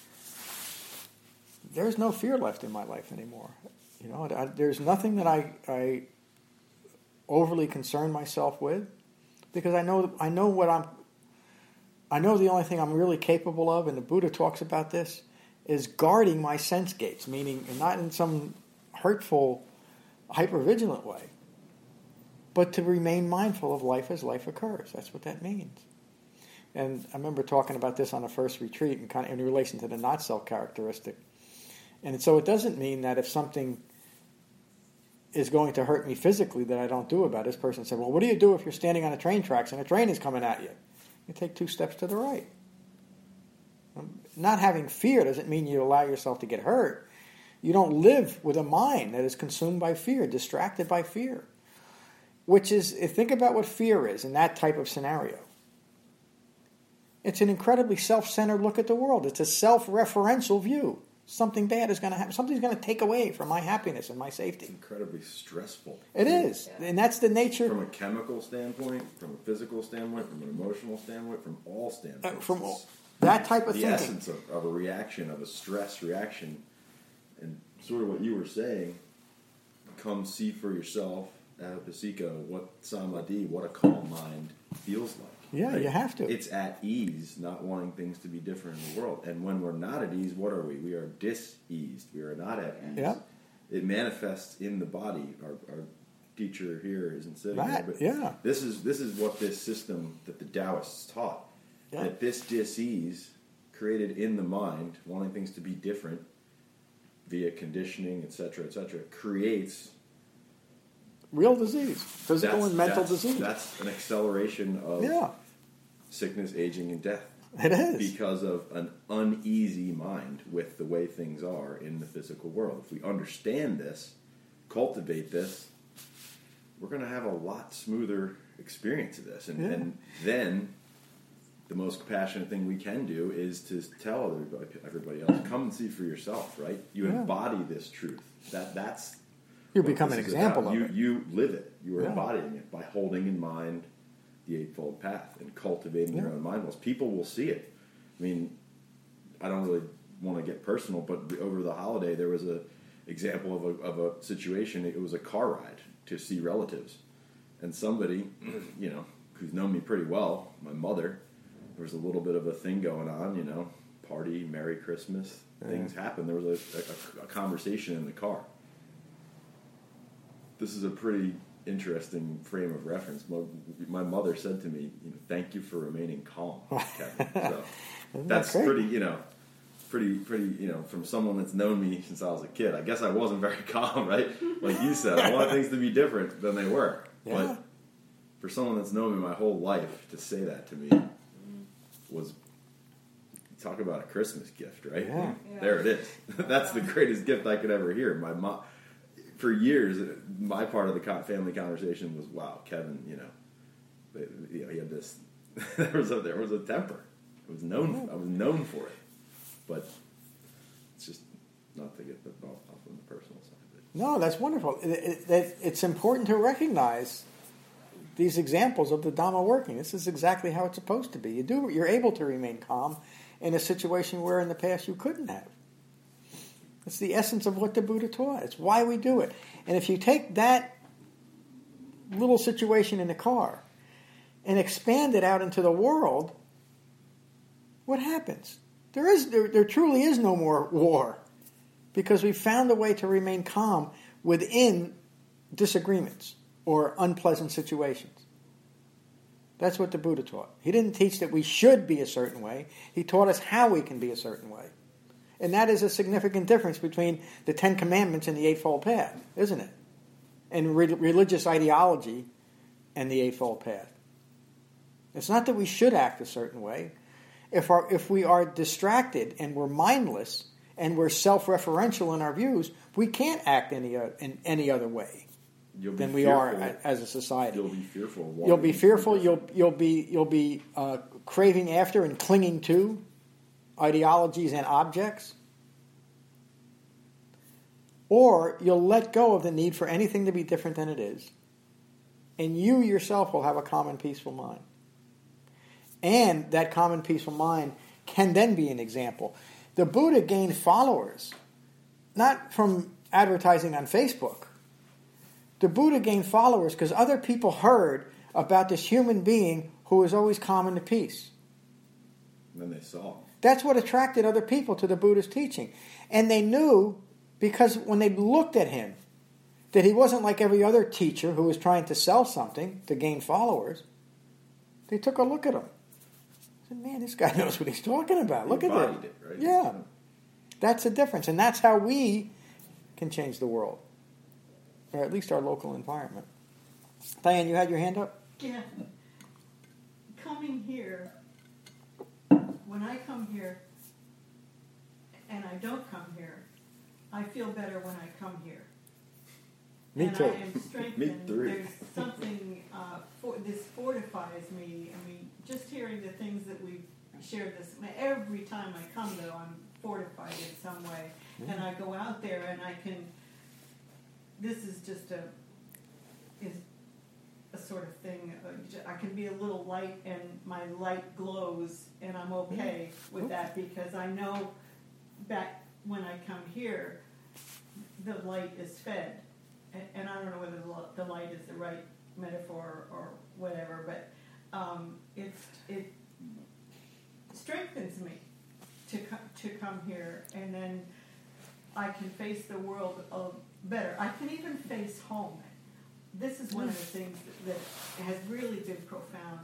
There's no fear left in my life anymore. You know, I, there's nothing that I, I overly concern myself with, because I know I know what I'm. I know the only thing I'm really capable of, and the Buddha talks about this, is guarding my sense gates, meaning not in some hurtful, hypervigilant way, but to remain mindful of life as life occurs. That's what that means. And I remember talking about this on the first retreat, and kind of in relation to the not-self characteristic. And so it doesn't mean that if something is going to hurt me physically that I don't do about it. This person said, well, what do you do if you're standing on the train tracks and a train is coming at you? You take two steps to the right. Not having fear doesn't mean you allow yourself to get hurt. You don't live with a mind that is consumed by fear, distracted by fear. Which is, think about what fear is in that type of scenario. It's an incredibly self-centered look at the world. It's a self-referential view. Something bad is going to happen. Something's going to take away from my happiness and my safety. It's incredibly stressful. It is. Yeah. And that's the nature. From a chemical standpoint, from a physical standpoint, from an emotional standpoint, from all standpoints. Uh, from all, It's that type of the thinking. essence of, of a reaction, of a stress reaction. And sort of what you were saying, come see for yourself, Ahapasika, what samadhi, what a calm mind feels like. Yeah, right? you have to. It's at ease, not wanting things to be different in the world. And when we're not at ease, what are we? We are dis-eased. We are not at ease. Yeah. It manifests in the body. Our, our teacher here isn't sitting Right, here, but yeah. this is this is what this system that the Taoists taught. Yeah. That this dis-ease created in the mind, wanting things to be different via conditioning, et cetera, et cetera, creates Real disease. Physical that's- and mental that's- disease. That's an acceleration of Yeah, sickness, aging, and death. it is. Because of an uneasy mind with the way things are in the physical world. If we understand this, cultivate this, we're going to have a lot smoother experience of this. And, Yeah. and then the most compassionate thing we can do is to tell everybody, everybody else, come and see for yourself, right? You Yeah. embody this truth. That That's You what become this an is example about. of you, it. You live it. You are Yeah. embodying it by holding in mind the Eightfold Path and cultivating your Yeah. own mindfulness. People will see it. I mean, I don't really want to get personal, but over the holiday there was a example of a, of a situation. It was a car ride to see relatives, and somebody, you know, who's known me pretty well, my mother, there was a little bit of a thing going on, you know, party, Merry Christmas, things happen. There was a, a, a conversation in the car. This is a pretty interesting frame of reference. My, my mother said to me, you know, thank you for remaining calm, Kevin. So Isn't that that's great? pretty, you know, pretty, pretty, you know, from someone that's known me since I was a kid. I guess I wasn't very calm, right? Like you said, I wanted things to be different than they were. Yeah. But for someone that's known me my whole life to say that to me was, talk about a Christmas gift, right? Yeah. Yeah. There it is. That's the greatest gift I could ever hear. My mom, for years, my part of the co- family conversation was, "Wow, Kevin, you know, but, you know, he had this. there was a there was a temper. I was known. I was known for it, but it's just not to get the off on the personal side. But No, that's wonderful. It, it, it, it's important to recognize these examples of the Dhamma working. This is exactly how it's supposed to be. You do, you're able to remain calm in a situation where in the past you couldn't have. It's the essence of what the Buddha taught. It's why we do it. And if you take that little situation in the car and expand it out into the world, what happens? There is, there, there truly is no more war, because we found a way to remain calm within disagreements or unpleasant situations. That's what the Buddha taught. He didn't teach that we should be a certain way. He taught us how we can be a certain way. And that is a significant difference between the Ten Commandments and the Eightfold Path, isn't it? And re- religious ideology and the Eightfold Path. It's not that we should act a certain way. If, our, if we are distracted and we're mindless and we're self-referential in our views, we can't act any, uh, in any other way You'll be than we fearful. are a- as a society. You'll be fearful. of You'll be walking fearful. into You'll different- you'll be you'll be uh, craving after and clinging to ideologies and objects, or you'll let go of the need for anything to be different than it is, and you yourself will have a calm and peaceful mind. And that calm and peaceful mind can then be an example. The Buddha gained followers, not from advertising on Facebook. The Buddha gained followers because other people heard about this human being who was always calm and at peace. And then they saw. That's what attracted other people to the Buddha's teaching. And they knew, because when they looked at him, that he wasn't like every other teacher who was trying to sell something to gain followers. They took a look at him. Said, man, this guy knows what he's talking about. Look He at that. embodied it, right? Yeah. That's the difference. And that's how we can change the world. Or at least our local environment. Diane, you had your hand up? Yeah. Coming here, when I come here and I don't come here, I feel better when I come here. Me and too. I am strengthened. Me too. There's something, uh, for, this fortifies me. I mean, just hearing the things that we've shared this, every time I come though, I'm fortified in some way. And I go out there and I can, this is just a, is a sort of thing, uh, I can be a little light and my light glows and I'm okay with that because I know back when I come here, the light is fed. And, and I don't know whether the, lo- the light is the right metaphor or whatever, but um, it's, it strengthens me to, co- to come here, and then I can face the world uh, better. I can even face home. This is one of the things that, that has really been profound.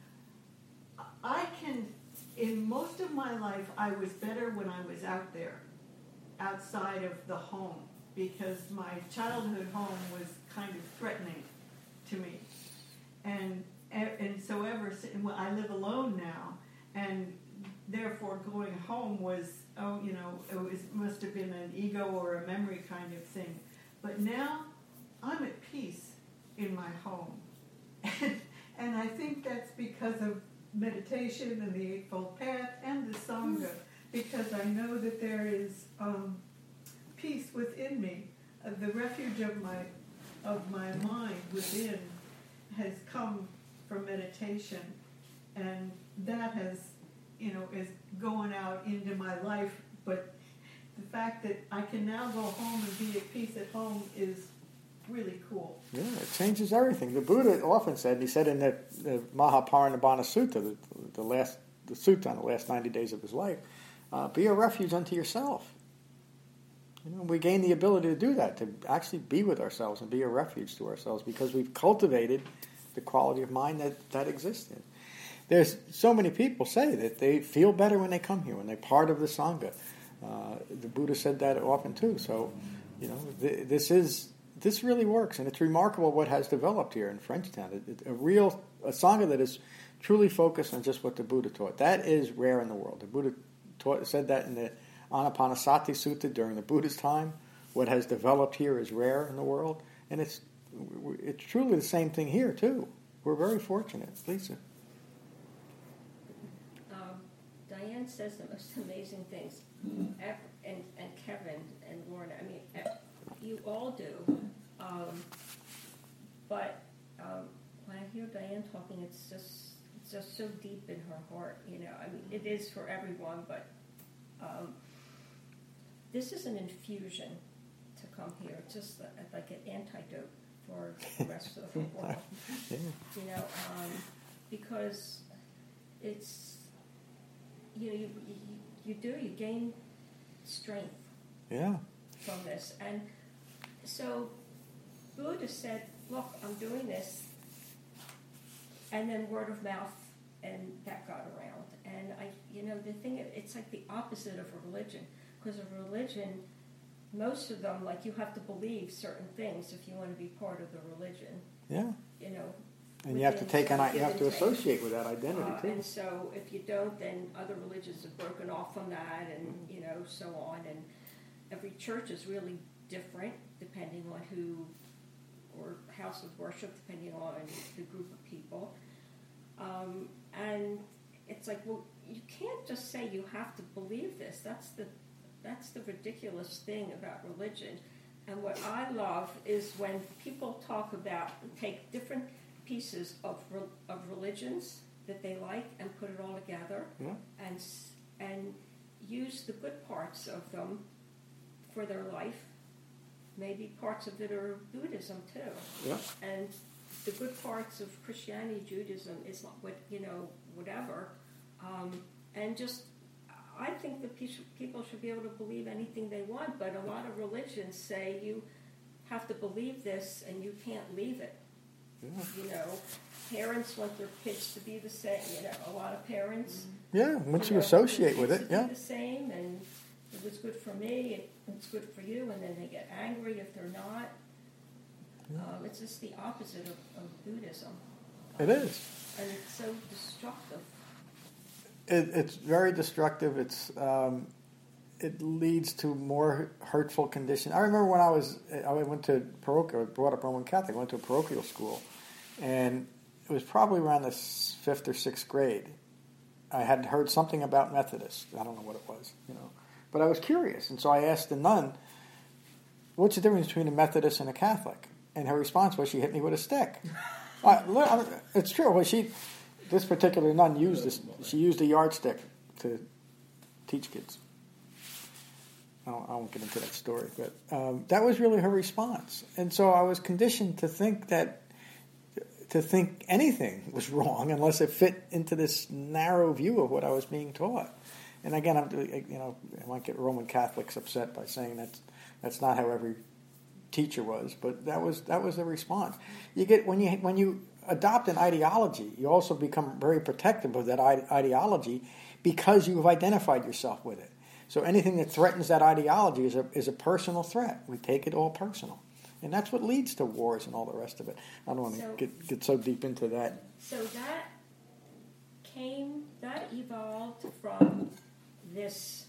I can, in most of my life, I was better when I was out there, outside of the home, because my childhood home was kind of threatening to me. And and so ever since, I live alone now, and therefore going home was, oh, you know, it was, must have been an ego or a memory kind of thing. But now I'm at peace in my home. And, and I think that's because of meditation and the Eightfold Path and the Sangha, because I know that there is um, peace within me. Uh, the refuge of my of my mind within has come from meditation, and that has, you know, is going out into my life. But the fact that I can now go home and be at peace at home is really cool. Yeah, it changes everything. The Buddha often said, he said in the, the Mahaparinibbana Sutta, the, the last the sutta on the last ninety days of his life, uh, be a refuge unto yourself. You know, we gain the ability to do that, to actually be with ourselves and be a refuge to ourselves, because we've cultivated the quality of mind that, that exists in. There's so many people say that they feel better when they come here, when they're part of the Sangha. Uh, the Buddha said that often too. So, you know, th- this is this really works, and it's remarkable what has developed here in Frenchtown. It, it, a real a Sangha that is truly focused on just what the Buddha taught. That is rare in the world. The Buddha taught, said that in the Anapanasati Sutta during the Buddha's time. What has developed here is rare in the world, and it's it's truly the same thing here too. We're very fortunate. Lisa. Um, Diane says the most amazing things. Ev- and, and Kevin and Lorna, I mean, ev- you all do. Um, but um, when I hear Diane talking, it's just it's just so deep in her heart. You know, I mean, it is for everyone, but um, this is an infusion to come here. It's just like an antidote for the rest of the world. Yeah. You know, um, because it's you know you, you you do you gain strength Yeah. from this, and so Buddha said, "Look, I'm doing this," and then word of mouth, and that got around. And I, you know, the thing it's like the opposite of a religion, because a religion, most of them, like you have to believe certain things if you want to be part of the religion. Yeah. You know. And you have to take an, give you have and to take. associate with that identity Uh, too. and so if you don't, then other religions have broken off from that, and you know, so on. And every church is really different depending on who, or house of worship, depending on the group of people. Um, and it's like, well, you can't just say you have to believe this. That's the that's the ridiculous thing about religion. And what I love is when people talk about, take different pieces of of religions that they like and put it all together, Yeah. and and use the good parts of them for their life. Maybe parts of it are Buddhism too. Yeah. And the good parts of Christianity, Judaism, Islam, what you know, whatever. Um, and just, I think that people should be able to believe anything they want. But a lot of religions say you have to believe this and you can't leave it. Yeah. You know, parents want their kids to be the same. You know, a lot of parents. Yeah. Once you know, associate want with kids it, to yeah. be the same, and it was good for me. It, it's good for you, and then they get angry if they're not. Yeah. Um, it's just the opposite of, of Buddhism. It is. And it's so destructive. It, it's very destructive. It's um, it leads to more hurtful conditions. I remember when I was I went to parochial, I brought up Roman Catholic. I went to a parochial school, and it was probably around the fifth or sixth grade. I had heard something about Methodists. I don't know what it was, you know, but I was curious, and so I asked the nun, "What's the difference between a Methodist and a Catholic?" And her response was, she hit me with a stick. I, it's true. Well, she, this particular nun used this. She used a yardstick to teach kids. I, don't, I won't get into that story, but um, that was really her response. And so I was conditioned to think that, to think anything was wrong unless it fit into this narrow view of what I was being taught. And again, I'm, you know, I might get Roman Catholics upset by saying that's that's not how every teacher was, but that was that was the response. You get when you when you adopt an ideology, you also become very protective of that ideology because you have identified yourself with it. So anything that threatens that ideology is a is a personal threat. We take it all personal, and that's what leads to wars and all the rest of it. I don't want to So- get get so deep into that. So that came, that evolved from this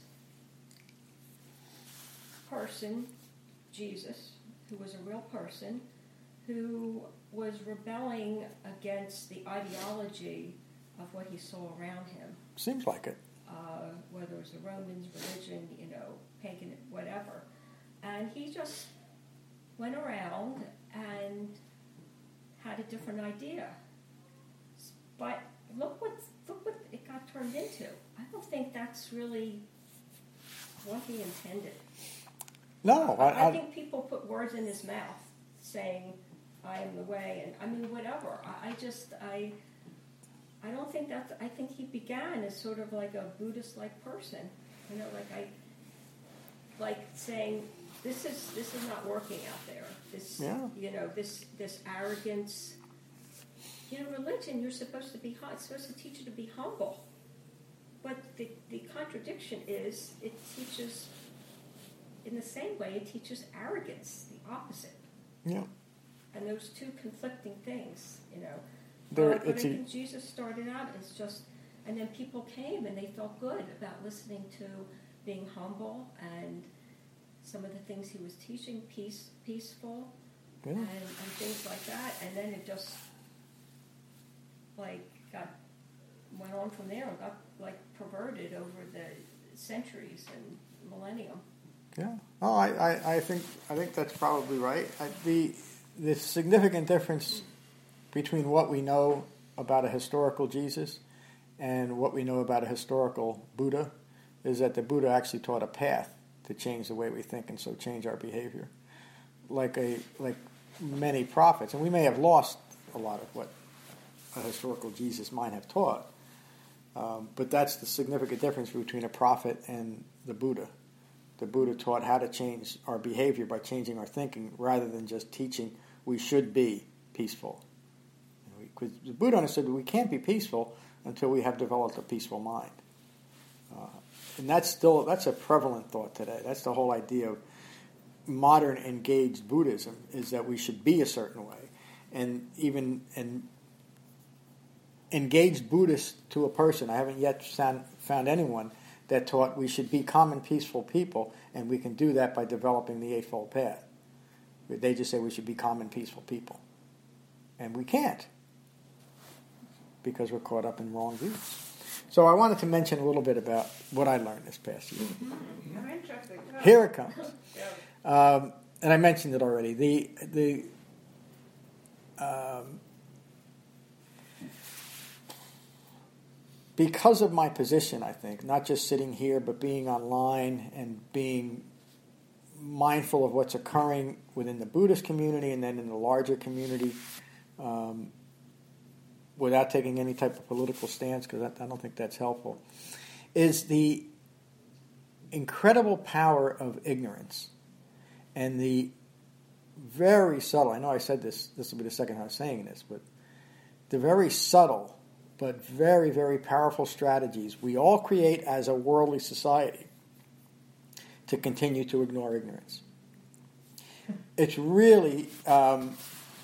person, Jesus, who was a real person, who was rebelling against the ideology of what he saw around him, Seems like it. uh, whether it was the Romans, religion, you know, pagan, whatever. And he just went around and had a different idea. But look what look what it got turned into. I don't think that's really what he intended. No, I, I, I I, think people put words in his mouth, saying, "I am the way," and I mean, whatever. I, I just, I, I don't think that's. I think he began as sort of like a Buddhist-like person, you know, like I, like saying, "This is this is not working out there. This, Yeah. you know, this this arrogance." You know, religion, you're supposed to be. It's supposed to teach you to be humble, but the the contradiction is it teaches. In the same way, it teaches arrogance, the opposite. yeah. And those two conflicting things, you know. There, Uh, but I it's a, think Jesus started out as just, and then people came and they felt good about listening to being humble and some of the things he was teaching, peace, peaceful, yeah. and, and things like that. And then it just, like, got, went on from there and got, like, perverted over the centuries and millennium. Yeah. Oh, I, I, I think I think that's probably right. I, the the significant difference between what we know about a historical Jesus and what we know about a historical Buddha is that the Buddha actually taught a path to change the way we think and so change our behavior. Like a like many prophets, and we may have lost a lot of what a historical Jesus might have taught, um, but that's the significant difference between a prophet and the Buddha. The Buddha taught how to change our behavior by changing our thinking rather than just teaching we should be peaceful. Because the Buddha understood we can't be peaceful until we have developed a peaceful mind. Uh, and that's still, that's a prevalent thought today. That's the whole idea of modern engaged Buddhism, is that we should be a certain way. And even an engaged Buddhist to a person, I haven't yet found, found anyone that taught we should be common, peaceful people, and we can do that by developing the Eightfold Path. They just say we should be common, peaceful people. And we can't, because we're caught up in wrong views. So I wanted to mention a little bit about what I learned this past year. I'm interested. Here it comes. Um, and I mentioned it already. The the um, because of my position, I think, not just sitting here, but being online and being mindful of what's occurring within the Buddhist community and then in the larger community, um, without taking any type of political stance, because I, I don't think that's helpful, is the incredible power of ignorance and the very subtle, I know I said this, this will be the second time I'm saying this, but the very subtle but very, very powerful strategies we all create as a worldly society to continue to ignore ignorance. It's really, um,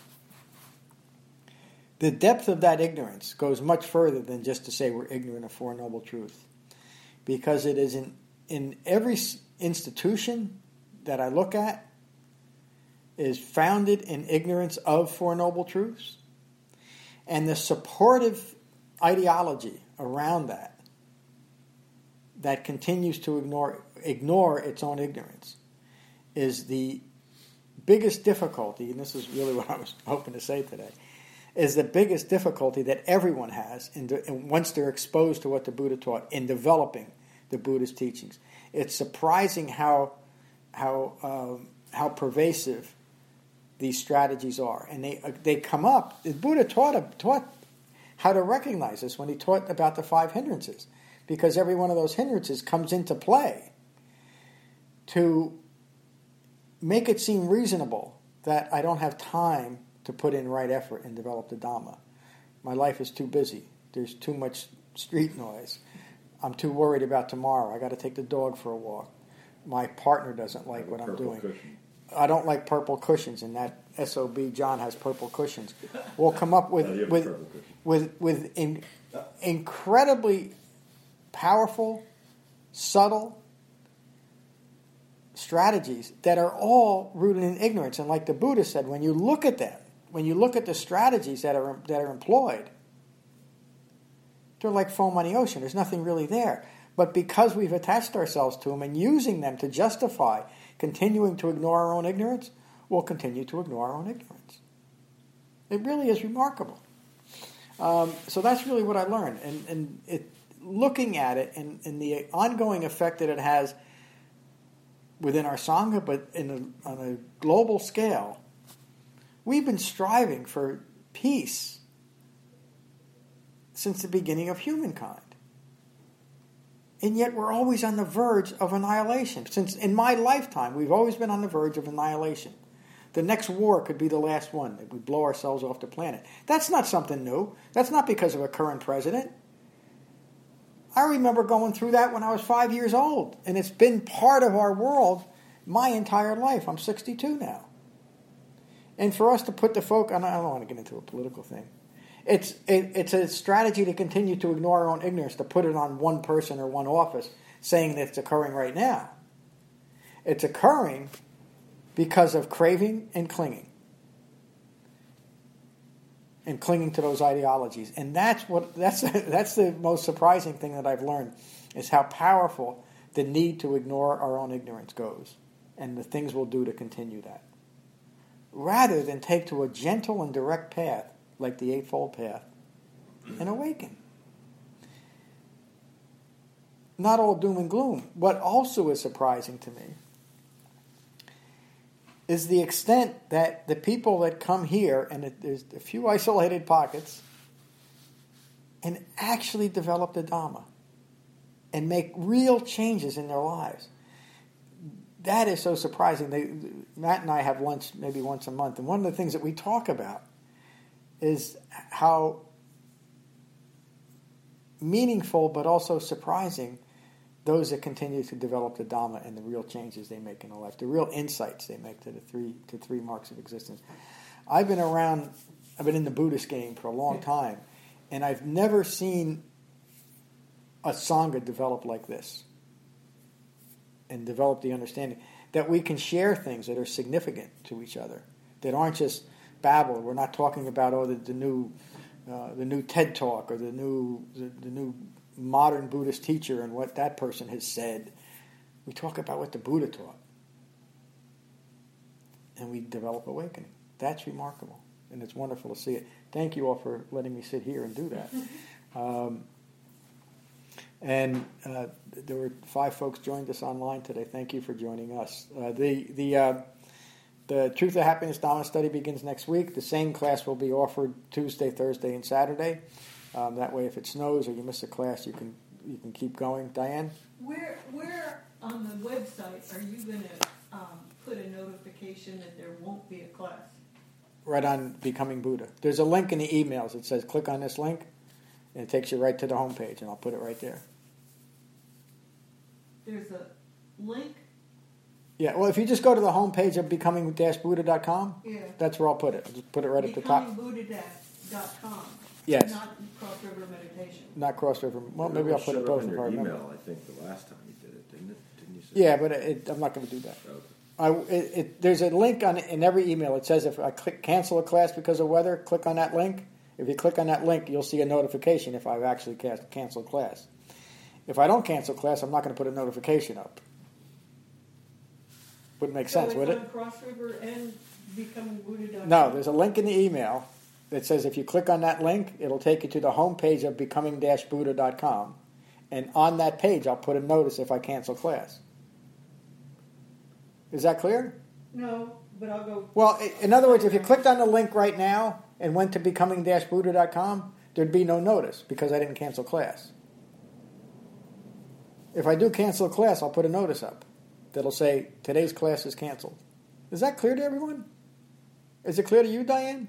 the depth of that ignorance goes much further than just to say we're ignorant of Four Noble Truths, because it is in, in every institution that I look at is founded in ignorance of Four Noble Truths, and the supportive ideology around that that continues to ignore ignore its own ignorance is the biggest difficulty, and this is really what I was hoping to say today, is the biggest difficulty that everyone has in de- once they're exposed to what the Buddha taught in developing the Buddhist teachings. It's surprising how how um, how pervasive these strategies are, and they uh, they come up. The Buddha taught taught how to recognize this when he taught about the five hindrances, because every one of those hindrances comes into play to make it seem reasonable that I don't have time to put in right effort and develop the Dhamma. My life is too busy. There's too much street noise. I'm too worried about tomorrow. I got to take the dog for a walk. My partner doesn't like what I'm doing. Cushion. I don't like purple cushions, and that S O B John has purple cushions. We'll come up with No, you have with purple cushion. with with in, incredibly powerful, subtle strategies that are all rooted in ignorance. And like the Buddha said, when you look at them, when you look at the strategies that are that are employed, they're like foam on the ocean. There's nothing really there. But because we've attached ourselves to them and using them to justify continuing to ignore our own ignorance, we'll continue to ignore our own ignorance. It really is remarkable. Um, so that's really what I learned. And, and it, looking at it and, and the ongoing effect that it has within our Sangha, but in a, on a global scale, we've been striving for peace since the beginning of humankind. And yet we're always on the verge of annihilation. Since in my lifetime, we've always been on the verge of annihilation. The next war could be the last one, that we blow ourselves off the planet. That's not something new. That's not because of a current president. I remember going through that when I was five years old, and it's been part of our world my entire life. I'm sixty-two now. And for us to put the focus, I don't want to get into a political thing. It's it, it's a strategy to continue to ignore our own ignorance, to put it on one person or one office, saying that it's occurring right now. It's occurring because of craving and clinging. And clinging to those ideologies. And that's what that's that's the most surprising thing that I've learned, is how powerful the need to ignore our own ignorance goes. and the things we'll do to continue that. Rather than take to a gentle and direct path, like the Eightfold Path, and awaken. Not all doom and gloom. What also is surprising to me is the extent that the people that come here, and it, there's a few isolated pockets, and actually develop the Dhamma and make real changes in their lives. That is so surprising. They, Matt and I have lunch maybe once a month, and one of the things that we talk about is how meaningful but also surprising those that continue to develop the Dhamma and the real changes they make in their life, the real insights they make to the three to three marks of existence. I've been around, I've been in the Buddhist game for a long time, and I've never seen a Sangha develop like this and develop the understanding that we can share things that are significant to each other, that aren't just babble. We're not talking about oh the, the new uh, the new TED Talk or the new the, the new modern Buddhist teacher and what that person has said. We talk about what the Buddha taught, and we develop awakening. That's remarkable, and it's wonderful to see it. Thank you all for letting me sit here and do that. Um, and uh, there were five folks joined us online today. Thank you for joining us. Uh, the the uh, the Truth of Happiness Dhamma study begins next week. The same class will be offered Tuesday, Thursday, and Saturday. Um, that way, if it snows or you miss a class, you can you can keep going. Diane? Where where on the website are you going to um, put a notification that there won't be a class? Right on Becoming Buddha. There's a link in the emails that says click on this link, and it takes you right to the homepage, and I'll put it right there. There's a link? Yeah, well, if you just go to the homepage of becoming dash buddha dot com, Yeah. that's where I'll put it. I'll just put it right at the top. becoming buddha dot com. Yes. Not Cross River Meditation. Not Cross River. Well, maybe I'll put it showed both up in if I your remember. email, I think, the last time you did it, didn't it? Didn't you say Yeah, but it, I'm not going to do that. Okay. I, it, it, there's a link on in every email. It says if I click cancel a class because of weather, click on that link. If you click on that link, you'll see a notification if I've actually cast, canceled class. If I don't cancel class, I'm not going to put a notification up. Wouldn't make sense, so would it's it? on Cross River and becoming buddha dot com? No, there's a link in the email that says if you click on that link, it'll take you to the homepage of becoming dash buddha dot com. And on that page, I'll put a notice if I cancel class. Is that clear? No, but I'll go. Well, i- in other words, if you clicked on the link right now and went to becoming dash buddha dot com, there'd be no notice because I didn't cancel class. If I do cancel a class, I'll put a notice up that'll say, today's class is canceled. Is that clear to everyone? Is it clear to you, Diane?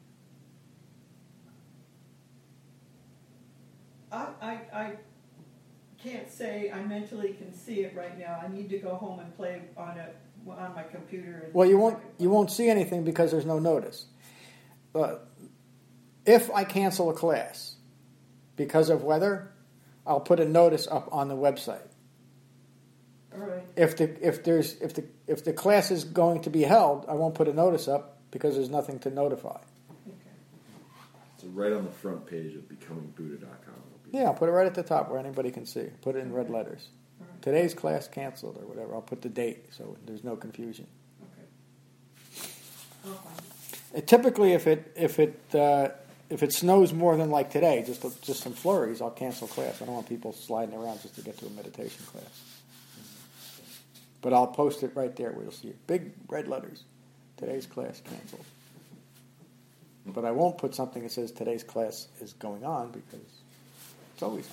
I, I, I can't say I mentally can see it right now. I need to go home and play on it on my computer. And Well, you won't you won't see anything because there's no notice. Uh, if I cancel a class because of weather, I'll put a notice up on the website. All right. If the if there's if the if the class is going to be held, I won't put a notice up because there's nothing to notify. Okay. So right on the front page of becoming buddha dot com. Yeah, I'll put it right at the top where anybody can see. Put it in red letters. All right. Today's class canceled or whatever. I'll put the date so there's no confusion. Okay. I'll find it. Uh, typically, if it if it uh, if it snows more than like today, just just some flurries, I'll cancel class. I don't want people sliding around just to get to a meditation class. But I'll post it right there where you'll see it. Big red letters. Today's class canceled. But I won't put something that says today's class is going on because it's always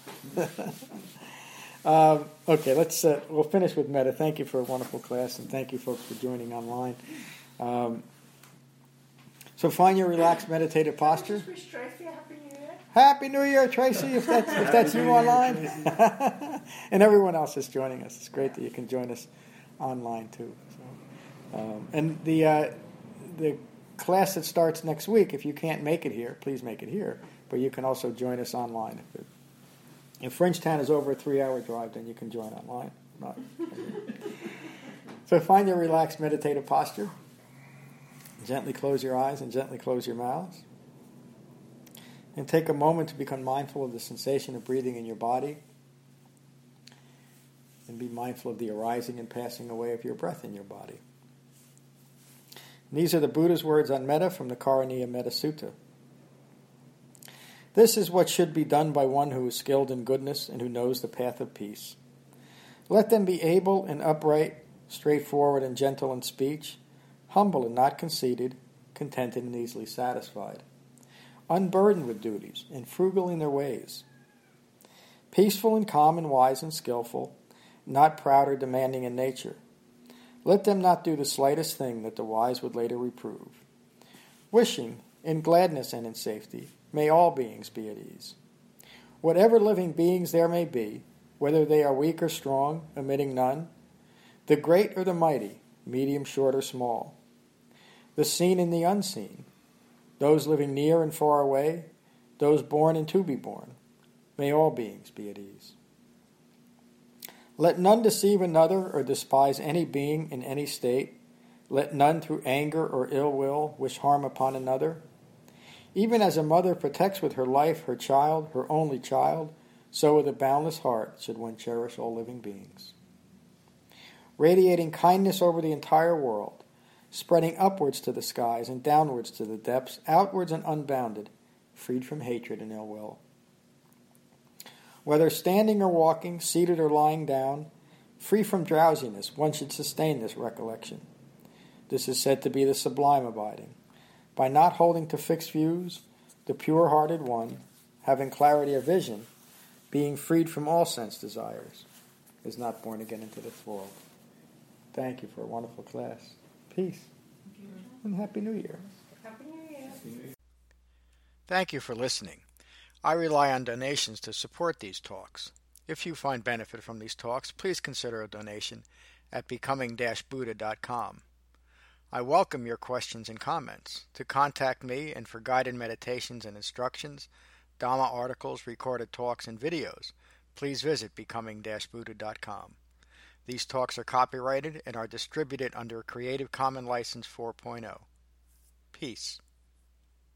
on. um, okay, let's uh, we'll finish with metta. Thank you for a wonderful class, and thank you folks for joining online. Um, so find your relaxed meditative posture. Just wish Tracy a happy new year. Happy New Year, Tracy, if that's, if that's you online. And everyone else is joining us. It's great that you can join us online, too. So, um, and the uh, the class that starts next week, if you can't make it here, please make it here. But you can also join us online. If, it, if Fringetown is over a three-hour drive, then you can join online. Not, so find your relaxed meditative posture. Gently close your eyes and gently close your mouths. And take a moment to become mindful of the sensation of breathing in your body. and be mindful of the arising and passing away of your breath in your body. And these are the Buddha's words on metta from the Karaniya Metta Sutta. This is what should be done by one who is skilled in goodness and who knows the path of peace. Let them be able and upright, straightforward and gentle in speech, humble and not conceited, contented and easily satisfied, unburdened with duties and frugal in their ways, peaceful and calm and wise and skillful, not proud or demanding in nature. Let them not do the slightest thing that the wise would later reprove. Wishing, in gladness and in safety, may all beings be at ease. Whatever living beings there may be, whether they are weak or strong, omitting none, the great or the mighty, medium, short, or small, the seen and the unseen, those living near and far away, those born and to be born, may all beings be at ease. Let none deceive another or despise any being in any state. Let none through anger or ill will wish harm upon another. Even as a mother protects with her life her child, her only child, so with a boundless heart should one cherish all living beings. Radiating kindness over the entire world, spreading upwards to the skies and downwards to the depths, outwards and unbounded, freed from hatred and ill will. Whether standing or walking, seated or lying down, free from drowsiness, one should sustain this recollection. This is said to be the sublime abiding. By not holding to fixed views, the pure-hearted one, having clarity of vision, being freed from all sense desires, is not born again into this world. Thank you for a wonderful class. Peace. And Happy New Year. Happy New Year. Thank you for listening. I rely on donations to support these talks. If you find benefit from these talks, please consider a donation at becoming dash buddha dot com. I welcome your questions and comments. To contact me and for guided meditations and instructions, Dhamma articles, recorded talks, and videos, please visit becoming dash buddha dot com. These talks are copyrighted and are distributed under a Creative Commons License four point oh. Peace.